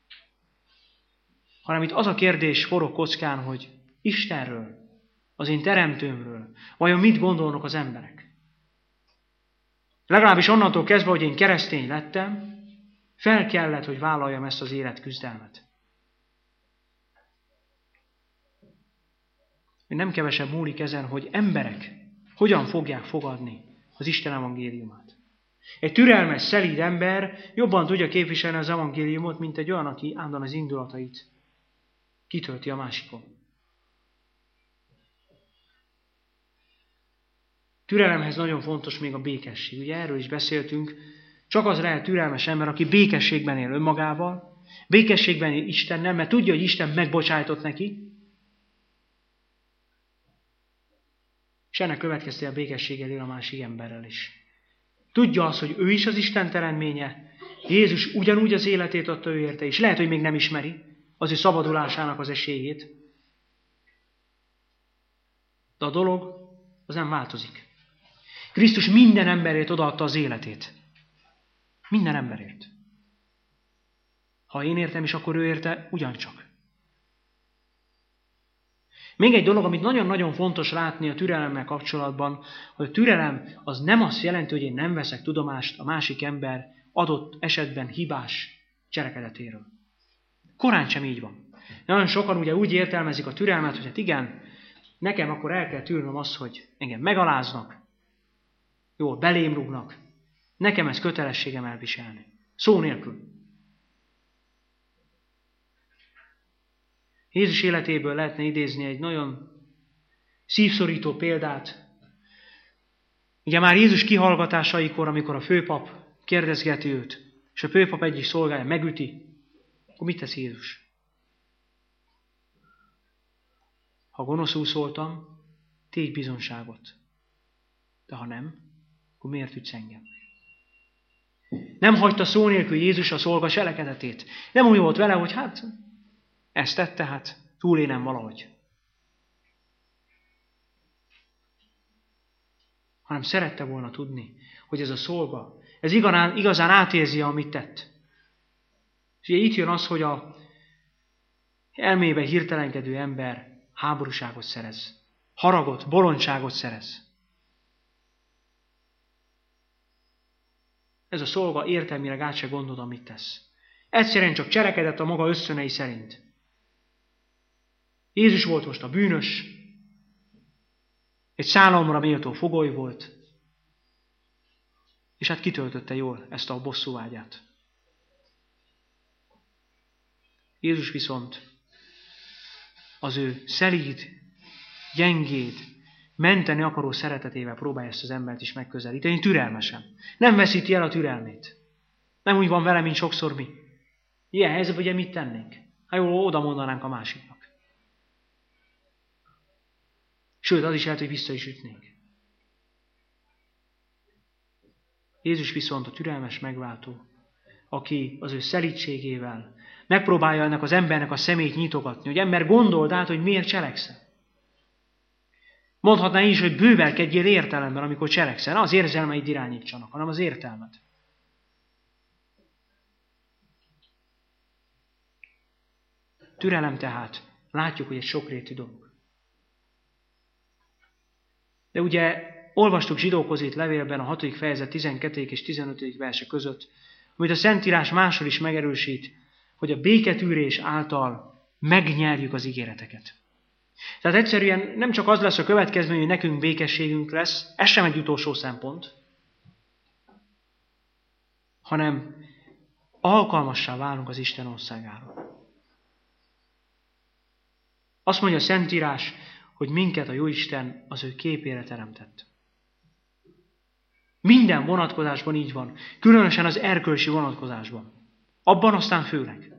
hanem itt az a kérdés forog kockán, hogy Istenről, az én teremtőmről, vajon mit gondolnak az emberek? Legalábbis onnantól kezdve, hogy én keresztény lettem, fel kellett, hogy vállaljam ezt az életküzdelmet. Nem kevesebb múlik ezen, hogy emberek hogyan fogják fogadni az Isten evangéliumát. Egy türelmes, szelíd ember jobban tudja képviselni az evangéliumot, mint egy olyan, aki állandóan az indulatait kitölti a másikon. Türelemhez nagyon fontos még a békesség. Ugye erről is beszéltünk. Csak az lehet türelmes ember, aki békességben él önmagával, békességben él Istennel, mert tudja, hogy Isten megbocsájtott neki, és ennek következtében a békességgel él a másik emberrel is. Tudja azt, hogy ő is az Isten teremtménye, Jézus ugyanúgy az életét adta ő érte, és lehet, hogy még nem ismeri az ő szabadulásának az esélyét. De a dolog az nem változik. Krisztus minden emberért odaadta az életét. Minden emberért. Ha én értem is, akkor ő érte ugyancsak. Még egy dolog, amit nagyon-nagyon fontos látni a türelemmel kapcsolatban, hogy a türelem az nem azt jelenti, hogy én nem veszek tudomást a másik ember adott esetben hibás cselekedetéről. Korán sem így van. Nagyon sokan ugye úgy értelmezik a türelmet, hogy hát igen, nekem akkor el kell tűrnöm azt, hogy engem megaláznak, jól belém rúgnak, nekem ez kötelességem elviselni. Szó nélkül. Jézus életéből lehetne idézni egy nagyon szívszorító példát. Ugye már Jézus kihallgatásaikor, amikor a főpap kérdezgeti őt, és a főpap egyik szolgája megüti, akkor mit tesz Jézus? Ha gonoszul szóltam, tégy bizonságot. De ha nem, akkor miért ütsz engem? Nem hagyta szó nélkül Jézus a szolga cselekedetét. Nem úgy volt vele, hogy hát ezt tette, hát túlélem valahogy. Hanem szerette volna tudni, hogy ez a szolga, ez igazán, igazán átérzi, amit tett. És ugye itt jön az, hogy a elmébe hirtelenkedő ember háborúságot szerez. Haragot, bolondságot szerez. Ez a szolga értelmileg át se gondolt, amit tesz. Egyszerűen csak cselekedett a maga ösztönei szerint. Jézus volt most a bűnös, egy szállamra méltó fogoly volt, és hát kitöltötte jól ezt a bosszúvágyát. Jézus viszont az ő szelíd, gyengéd, menteni akaró szeretetével próbálja ezt az embert is megközelíteni, türelmesen. Nem veszíti el a türelmét. Nem úgy van vele, mint sokszor mi. Ilyen helyzetben ugye mit tennénk? Hát jól oda mondanánk a másiknak. Sőt, az is lehet, hogy vissza is ütnénk. Jézus viszont a türelmes megváltó, aki az ő szelídségével megpróbálja ennek az embernek a szemét nyitogatni, hogy ember gondold át, hogy miért cselekszel. Mondhatná is, hogy bővelkedjél értelemben, amikor cselekszel. Ne az érzelmeid irányítsanak, hanem az értelmed. Türelem tehát, látjuk, hogy egy sokrétű dolog. De ugye olvastuk Zsidókhoz írt levélben a hatodik fejezet tizenkettedik és tizenötödik verse között, amit a Szentírás máshol is megerősít, hogy a béketűrés által megnyerjük az ígéreteket. Tehát egyszerűen nem csak az lesz a következmény, hogy nekünk békességünk lesz, ez sem egy utolsó szempont, hanem alkalmassá válunk az Isten országára. Azt mondja a Szentírás, hogy minket a Jóisten az ő képére teremtett. Minden vonatkozásban így van, különösen az erkölcsi vonatkozásban. Abban aztán főleg.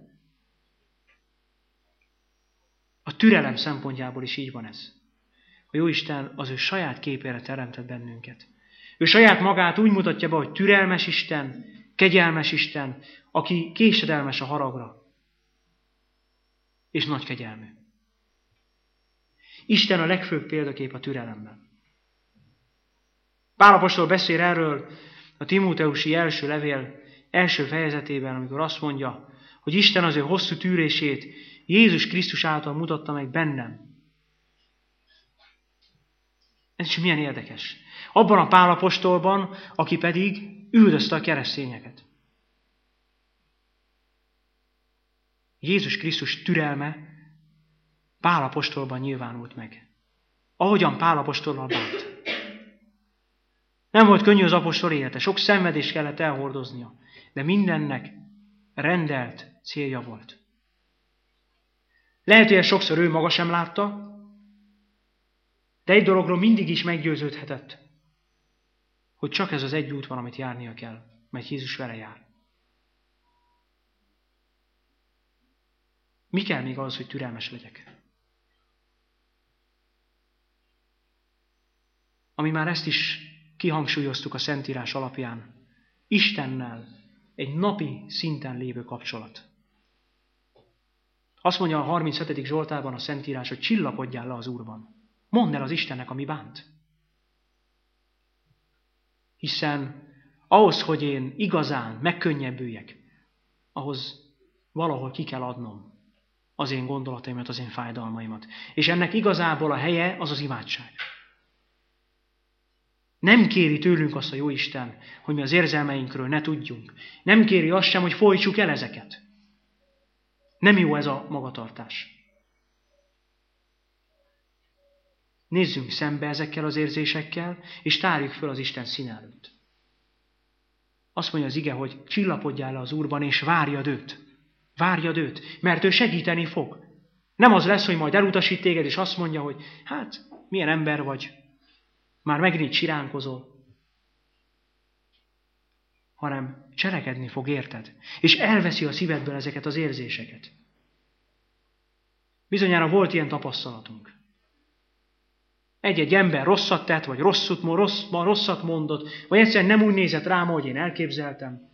A türelem szempontjából is így van ez. A Jóisten az ő saját képére teremtett bennünket. Ő saját magát úgy mutatja be, hogy türelmes Isten, kegyelmes Isten, aki késedelmes a haragra, és nagy kegyelmű. Isten a legfőbb példakép a türelemben. Pál apostol beszél erről a Timóteusi első levél első fejezetében, amikor azt mondja, hogy Isten az ő hosszú tűrését Jézus Krisztus által mutatta meg bennem. Ez is milyen érdekes. Abban a Pál apostolban, aki pedig üldözte a keresztényeket. Jézus Krisztus türelme Pál apostolban nyilvánult meg. Ahogyan Pál apostollal bánt. Nem volt könnyű az apostol élete, sok szenvedést kellett elhordoznia, de mindennek rendelt célja volt. Lehet, hogy ezt sokszor ő maga sem látta, de egy dologról mindig is meggyőződhetett, hogy csak ez az egy út van, amit járnia kell, mert Jézus vele jár. Mi kell még az, hogy türelmes legyek? Ami már ezt is kihangsúlyoztuk a Szentírás alapján, Istennel egy napi szinten lévő kapcsolat. Azt mondja a harminchetedik Zsoltárban a Szentírás, hogy csillapodjál le az Úrban. Mondd el az Istennek, ami bánt. Hiszen ahhoz, hogy én igazán megkönnyebbüljek, ahhoz valahol ki kell adnom az én gondolataimat, az én fájdalmaimat. És ennek igazából a helye az az imádság. Nem kéri tőlünk azt a Jóisten, hogy mi az érzelmeinkről ne tudjunk. Nem kéri azt sem, hogy folytsuk el ezeket. Nem jó ez a magatartás. Nézzünk szembe ezekkel az érzésekkel, és tárjuk föl az Isten szín előtt. Azt mondja az ige, hogy csillapodjál le az Úrban, és várjad őt. Várjad őt, mert ő segíteni fog. Nem az lesz, hogy majd elutasít téged, és azt mondja, hogy hát, milyen ember vagy, már megint itt siránkozol, hanem cselekedni fog, érted? És elveszi a szívedből ezeket az érzéseket. Bizonyára volt ilyen tapasztalatunk. Egy-egy ember rosszat tett, vagy rosszat, rossz, rosszat mondott, vagy egyszerűen nem úgy nézett rám, ahogy én elképzeltem.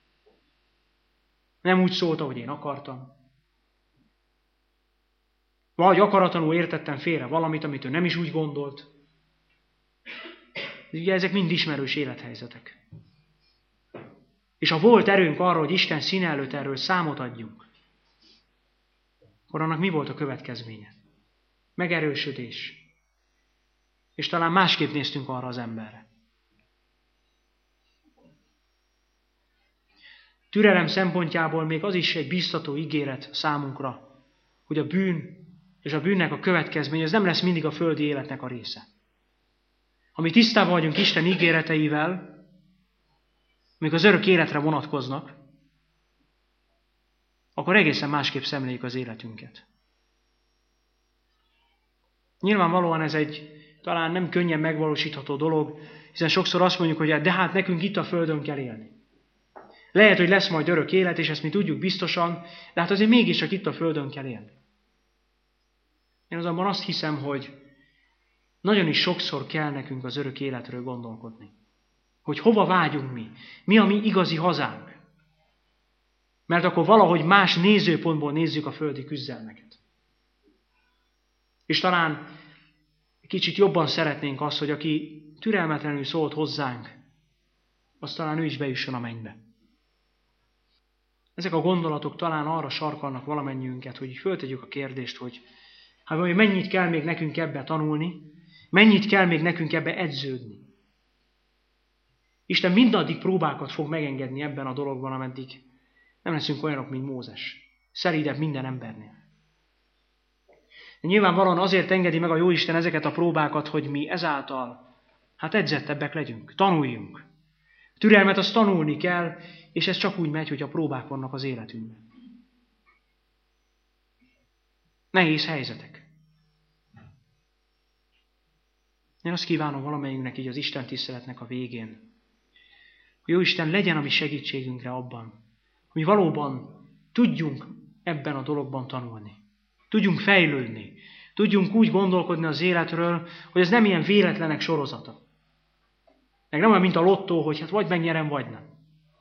Nem úgy szólt, ahogy én akartam. Vagy akaratlanul értettem félre valamit, amit ő nem is úgy gondolt. Ugye ezek mind ismerős élethelyzetek. És ha volt erőnk arra, hogy Isten színe előtt erről számot adjunk, akkor annak mi volt a következménye? Megerősödés. És talán másképp néztünk arra az emberre. Türelem szempontjából még az is egy biztató ígéret számunkra, hogy a bűn és a bűnnek a következménye, ez nem lesz mindig a földi életnek a része. Ha mi tisztában vagyunk Isten ígéreteivel, amik az örök életre vonatkoznak, akkor egészen másképp szemléljük az életünket. Nyilvánvalóan ez egy talán nem könnyen megvalósítható dolog, hiszen sokszor azt mondjuk, hogy de hát nekünk itt a földön kell élni. Lehet, hogy lesz majd örök élet, és ezt mi tudjuk biztosan, de hát azért mégiscsak itt a földön kell élni. Én azonban azt hiszem, hogy nagyon is sokszor kell nekünk az örök életről gondolkodni. Hogy hova vágyunk mi, mi a mi igazi hazánk. Mert akkor valahogy más nézőpontból nézzük a földi küzdelmeket. És talán kicsit jobban szeretnénk azt, hogy aki türelmetlenül szólt hozzánk, az talán ő is bejusson a mennybe. Ezek a gondolatok talán arra sarkalnak valamennyiünket, hogy föltegyük a kérdést, hogy hát mennyit kell még nekünk ebbe tanulni, mennyit kell még nekünk ebbe edződni. Isten mindaddig próbákat fog megengedni ebben a dologban, ameddig nem leszünk olyanok, mint Mózes. Szelídebb minden embernél. De nyilvánvalóan azért engedi meg a Jóisten ezeket a próbákat, hogy mi ezáltal hát edzettebbek legyünk, tanuljunk. Türelmet azt tanulni kell, és ez csak úgy megy, hogy a próbák vannak az életünkben. Nehéz helyzetek. Én azt kívánom valamelyiknek így az Isten tiszteletnek a végén, hogy Jóisten legyen a mi segítségünkre abban, hogy valóban tudjunk ebben a dologban tanulni. Tudjunk fejlődni. Tudjunk úgy gondolkodni az életről, hogy ez nem ilyen véletlenek sorozata. Meg nem olyan, mint a lottó, hogy hát vagy megnyerem, vagy nem.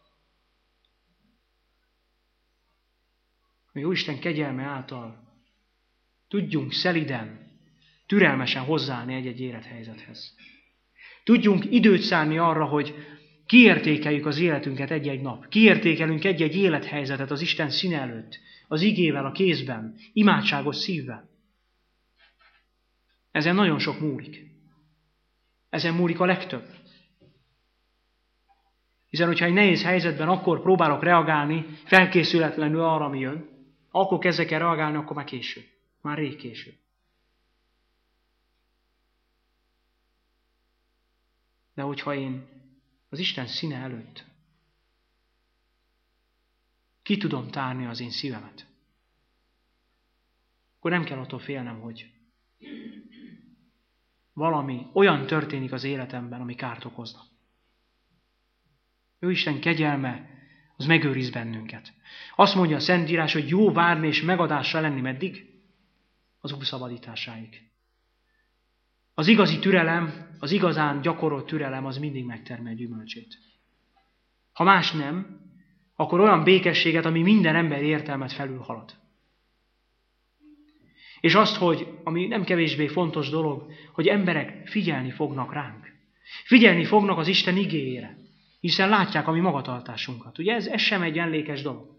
Hogy Jóisten kegyelme által tudjunk szeliden, türelmesen hozzáállni egy-egy élethelyzethez. Tudjunk időt szánni arra, hogy kiértékeljük az életünket egy-egy nap. Kiértékelünk egy-egy élethelyzetet az Isten színe előtt, az igével, a kézben, imádságos szívvel. Ezen nagyon sok múlik. Ezen múlik a legtöbb. Hiszen, hogyha egy nehéz helyzetben akkor próbálok reagálni, felkészületlenül arra, ami jön, akkor kezdek el reagálni, akkor már késő. Már rég késő. De hogyha én az Isten színe előtt ki tudom tárni az én szívemet, akkor nem kell attól félnem, hogy valami olyan történik az életemben, ami kárt okozna. Ő Isten kegyelme, az megőriz bennünket. Azt mondja a Szentírás, hogy jó várni és megadással lenni meddig? Az Úr szabadításáig. Az igazi türelem, az igazán gyakorolt türelem, az mindig megtermel gyümölcsét. Ha más nem, akkor olyan békességet, ami minden ember értelmet felülhalad. És azt, hogy, ami nem kevésbé fontos dolog, hogy emberek figyelni fognak ránk. Figyelni fognak az Isten igéjére, hiszen látják a mi magatartásunkat. Ugye ez, ez sem egy emlékes dolog.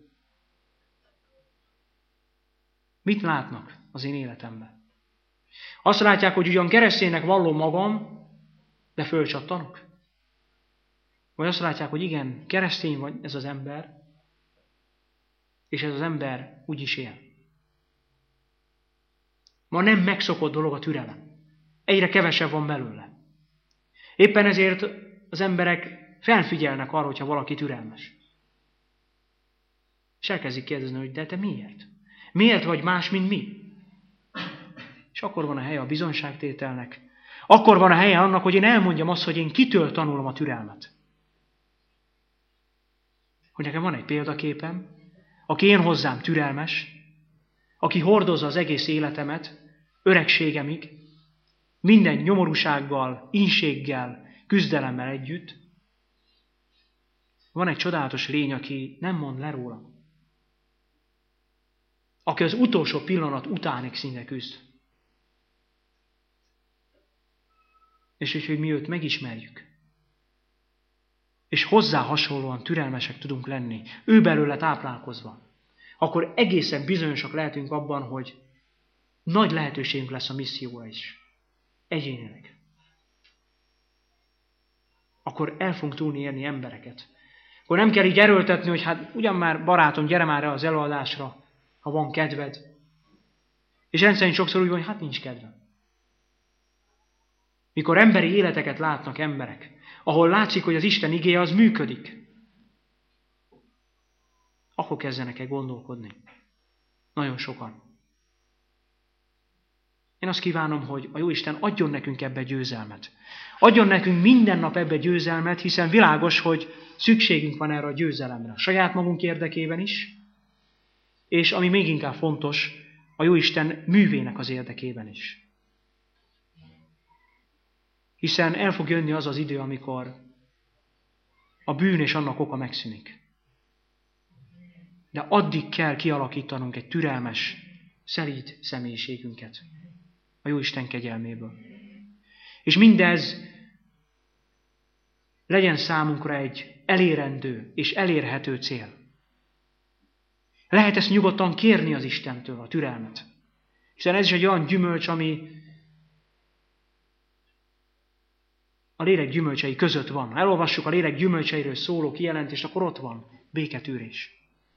Mit látnak az én életemben? Azt látják, hogy ugyan kereszténynek vallom magam, de fölcsattanok. Vagy azt látják, hogy igen, keresztény vagy ez az ember, és ez az ember úgy is él. Ma nem megszokott dolog a türelem. Egyre kevesebb van belőle. Éppen ezért az emberek felfigyelnek arra, hogyha valaki türelmes. És elkezdik kérdezni, hogy de te miért? Miért vagy más, mint mi? És akkor van a helye a bizonyságtételnek. Akkor van a helye annak, hogy én elmondjam azt, hogy én kitől tanulom a türelmet. Hogy nekem van egy példaképem, aki én hozzám türelmes, aki hordozza az egész életemet, öregségemig, minden nyomorúsággal, ínséggel, küzdelemmel együtt. Van egy csodálatos lény, aki nem mond le róla. Aki az utolsó pillanat utánig szinte küzd. És úgy, hogy mi őt megismerjük. És hozzá hasonlóan türelmesek tudunk lenni, ő belőle táplálkozva. Akkor egészen bizonyosak lehetünk abban, hogy nagy lehetőségünk lesz a misszióra is. Egyénileg. Akkor el fogunk tudni érni embereket. Akkor nem kell így erőltetni, hogy hát ugyan már barátom, gyere már az előadásra, ha van kedved. És rendszerint sokszor úgy van, hogy hát nincs kedvem. Mikor emberi életeket látnak emberek, ahol látszik, hogy az Isten igéje az működik, akkor kezdenek el gondolkodni. Nagyon sokan. Én azt kívánom, hogy a Jóisten adjon nekünk ebbe győzelmet. Adjon nekünk minden nap ebbe győzelmet, hiszen világos, hogy szükségünk van erre a győzelemre. Saját magunk érdekében is, és ami még inkább fontos, a Jóisten művének az érdekében is. Hiszen el fog jönni az az idő, amikor a bűn és annak oka megszűnik. De addig kell kialakítanunk egy türelmes, szelíd személyiségünket a Jóisten kegyelméből. És mindez legyen számunkra egy elérendő és elérhető cél. Lehet ezt nyugodtan kérni az Istentől, a türelmet. Hiszen ez is egy olyan gyümölcs, ami a lélek gyümölcsei között van. Ha elolvassuk a lélek gyümölcseiről szóló kijelentést, akkor ott van béketűrés.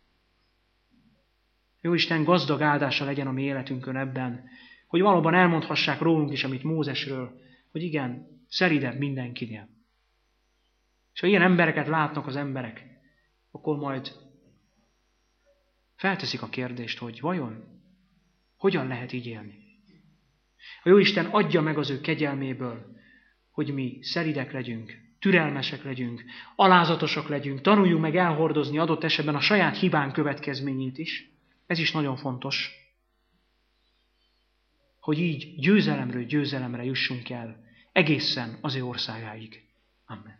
Jóisten gazdag áldása legyen a mi életünkön ebben, hogy valóban elmondhassák rólunk is, amit Mózesről, hogy igen, szelídebb mindenkinél. És ha ilyen embereket látnak az emberek, akkor majd felteszik a kérdést, hogy vajon hogyan lehet így élni. A Jóisten adja meg az ő kegyelméből, hogy mi szelídek legyünk, türelmesek legyünk, alázatosak legyünk, tanuljunk meg elhordozni adott esetben a saját hibán következményét is. Ez is nagyon fontos, hogy így győzelemről győzelemre jussunk el egészen az ő országáig. Amen.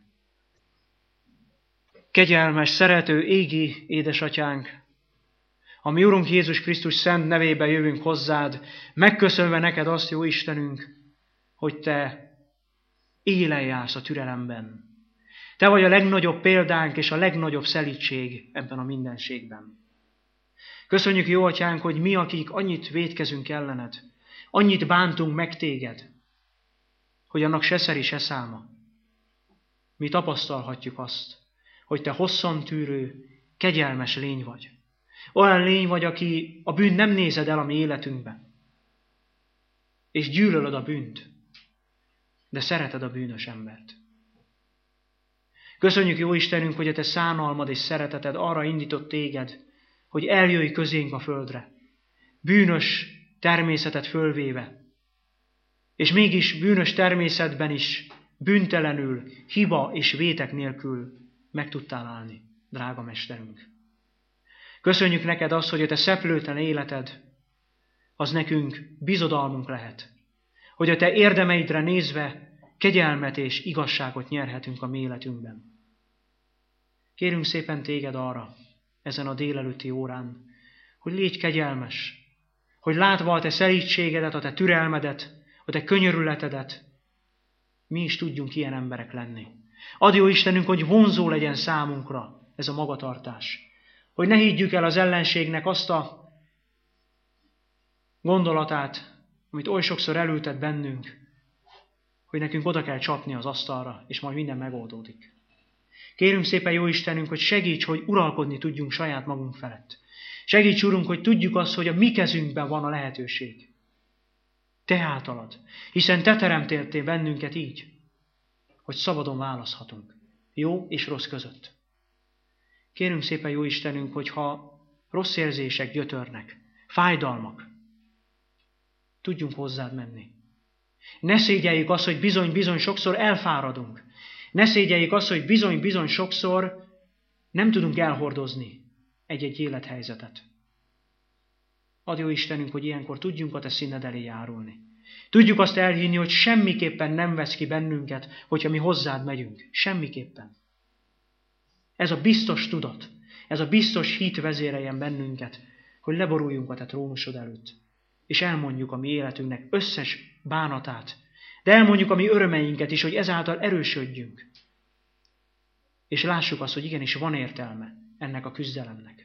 Kegyelmes, szerető, égi édesatyánk, a mi Urunk Jézus Krisztus szent nevében jövünk hozzád, megköszönve neked azt, jó Istenünk, hogy te élen jársz a türelemben. Te vagy a legnagyobb példánk és a legnagyobb szelídség ebben a mindenségben. Köszönjük, jó atyánk, hogy mi, akik annyit vétkezünk ellened, annyit bántunk meg téged, hogy annak se szeri, se száma. Mi tapasztalhatjuk azt, hogy te hosszan tűrő, kegyelmes lény vagy. Olyan lény vagy, aki a bűnt nem nézed el a mi életünkben, és gyűlölöd a bűnt, de szereted a bűnös embert. Köszönjük, jó Istenünk, hogy a te szánalmad és szereteted arra indított téged, hogy eljöjj közénk a földre, bűnös természetet fölvéve, és mégis bűnös természetben is bűntelenül, hiba és vétek nélkül meg tudtál állni, drága mesterünk. Köszönjük neked azt, hogy a te szeplőtlen életed, az nekünk bizodalmunk lehet, hogy a te érdemeidre nézve kegyelmet és igazságot nyerhetünk a mi életünkben. Kérünk szépen téged arra, ezen a délelőtti órán, hogy légy kegyelmes, hogy látva a te szelídségedet, a te türelmedet, a te könyörületedet, mi is tudjunk ilyen emberek lenni. Add, jó Istenünk, hogy vonzó legyen számunkra ez a magatartás, hogy ne higgyük el az ellenségnek azt a gondolatát, amit oly sokszor elültet bennünk, hogy nekünk oda kell csapni az asztalra, és majd minden megoldódik. Kérünk szépen, jó Istenünk, hogy segíts, hogy uralkodni tudjunk saját magunk felett. Segíts, Urunk, hogy tudjuk azt, hogy a mi kezünkben van a lehetőség. Te általad, hiszen te teremtéltél bennünket így, hogy szabadon választhatunk, jó és rossz között. Kérünk szépen, jó Istenünk, hogy ha rossz érzések gyötörnek, fájdalmak, tudjunk hozzád menni. Ne szégyeljük azt, hogy bizony-bizony sokszor elfáradunk. Ne szégyeljük azt, hogy bizony-bizony sokszor nem tudunk elhordozni egy-egy élethelyzetet. Add jó Istenünk, hogy ilyenkor tudjunk a te színed elé járulni. Tudjuk azt elhinni, hogy semmiképpen nem vesz ki bennünket, hogyha mi hozzád megyünk. Semmiképpen. Ez a biztos tudat, ez a biztos hit vezéreljen bennünket, hogy leboruljunk a te trónusod előtt, és elmondjuk a mi életünknek összes bánatát, de elmondjuk a mi örömeinket is, hogy ezáltal erősödjünk. És lássuk azt, hogy igenis van értelme ennek a küzdelemnek.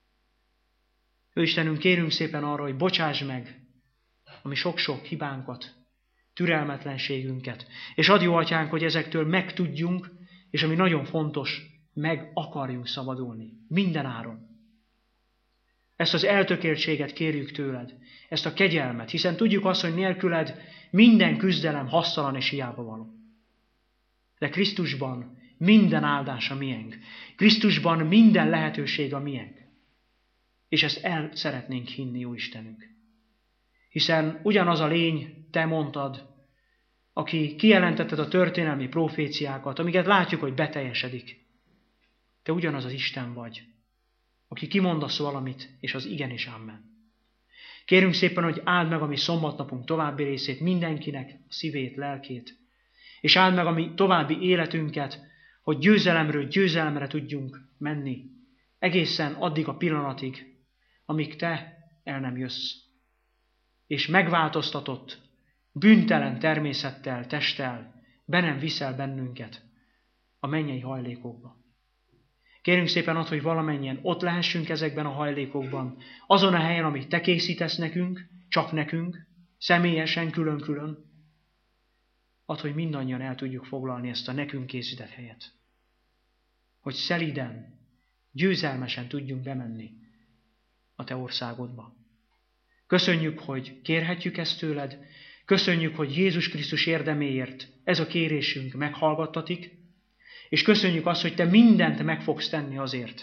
Ő Istenünk, kérünk szépen arra, hogy bocsáss meg a mi sok-sok hibánkat, türelmetlenségünket, és add jó Atyánk, hogy ezektől megtudjunk, és ami nagyon fontos, meg akarjunk szabadulni. Minden áron. Ezt az eltökéltséget kérjük tőled, ezt a kegyelmet, hiszen tudjuk azt, hogy nélküled minden küzdelem hasztalan és hiába való. De Krisztusban minden áldás a miénk. Krisztusban minden lehetőség a miénk. És ezt el szeretnénk hinni, jó Istenünk. Hiszen ugyanaz a lény, te mondtad, aki kijelentetted a történelmi proféciákat, amiket látjuk, hogy beteljesedik. Te ugyanaz az Isten vagy, aki kimondasz valamit, és az igen és amen. Kérünk szépen, hogy áld meg a mi szombatnapunk további részét, mindenkinek a szívét, lelkét, és áld meg a mi további életünket, hogy győzelemről győzelemre tudjunk menni, egészen addig a pillanatig, amíg te el nem jössz. És megváltoztatott, bűntelen természettel, testtel be nem viszel bennünket a mennyei hajlékokba. Kérünk szépen azt, hogy valamennyien ott lehessünk ezekben a hajlékokban, azon a helyen, amit te készítesz nekünk, csak nekünk, személyesen, külön-külön. Add, hogy mindannyian el tudjuk foglalni ezt a nekünk készített helyet. Hogy szelíden, győzelmesen tudjunk bemenni a te országodba. Köszönjük, hogy kérhetjük ezt tőled, köszönjük, hogy Jézus Krisztus érdeméért ez a kérésünk meghallgattatik, és köszönjük azt, hogy te mindent meg fogsz tenni azért,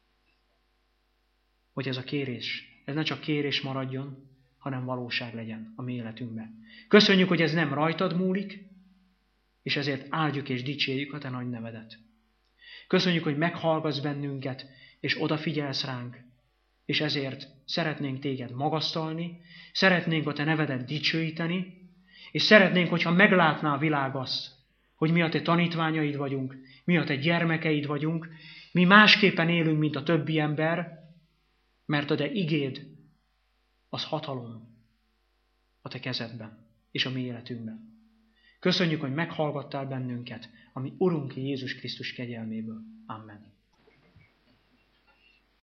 hogy ez a kérés, ez ne csak kérés maradjon, hanem valóság legyen a mi életünkben. Köszönjük, hogy ez nem rajtad múlik, és ezért áldjuk és dicsérjük a te nagy nevedet. Köszönjük, hogy meghallgatsz bennünket, és odafigyelsz ránk, és ezért szeretnénk téged magasztalni, szeretnénk a te nevedet dicsőíteni, és szeretnénk, hogyha meglátná a világ azt, hogy mi a te tanítványaid vagyunk, mi a te gyermekeid vagyunk, mi másképpen élünk, mint a többi ember, mert a te igéd az hatalom a te kezedben és a mi életünkben. Köszönjük, hogy meghallgattál bennünket, ami Urunk Jézus Krisztus kegyelméből. Amen.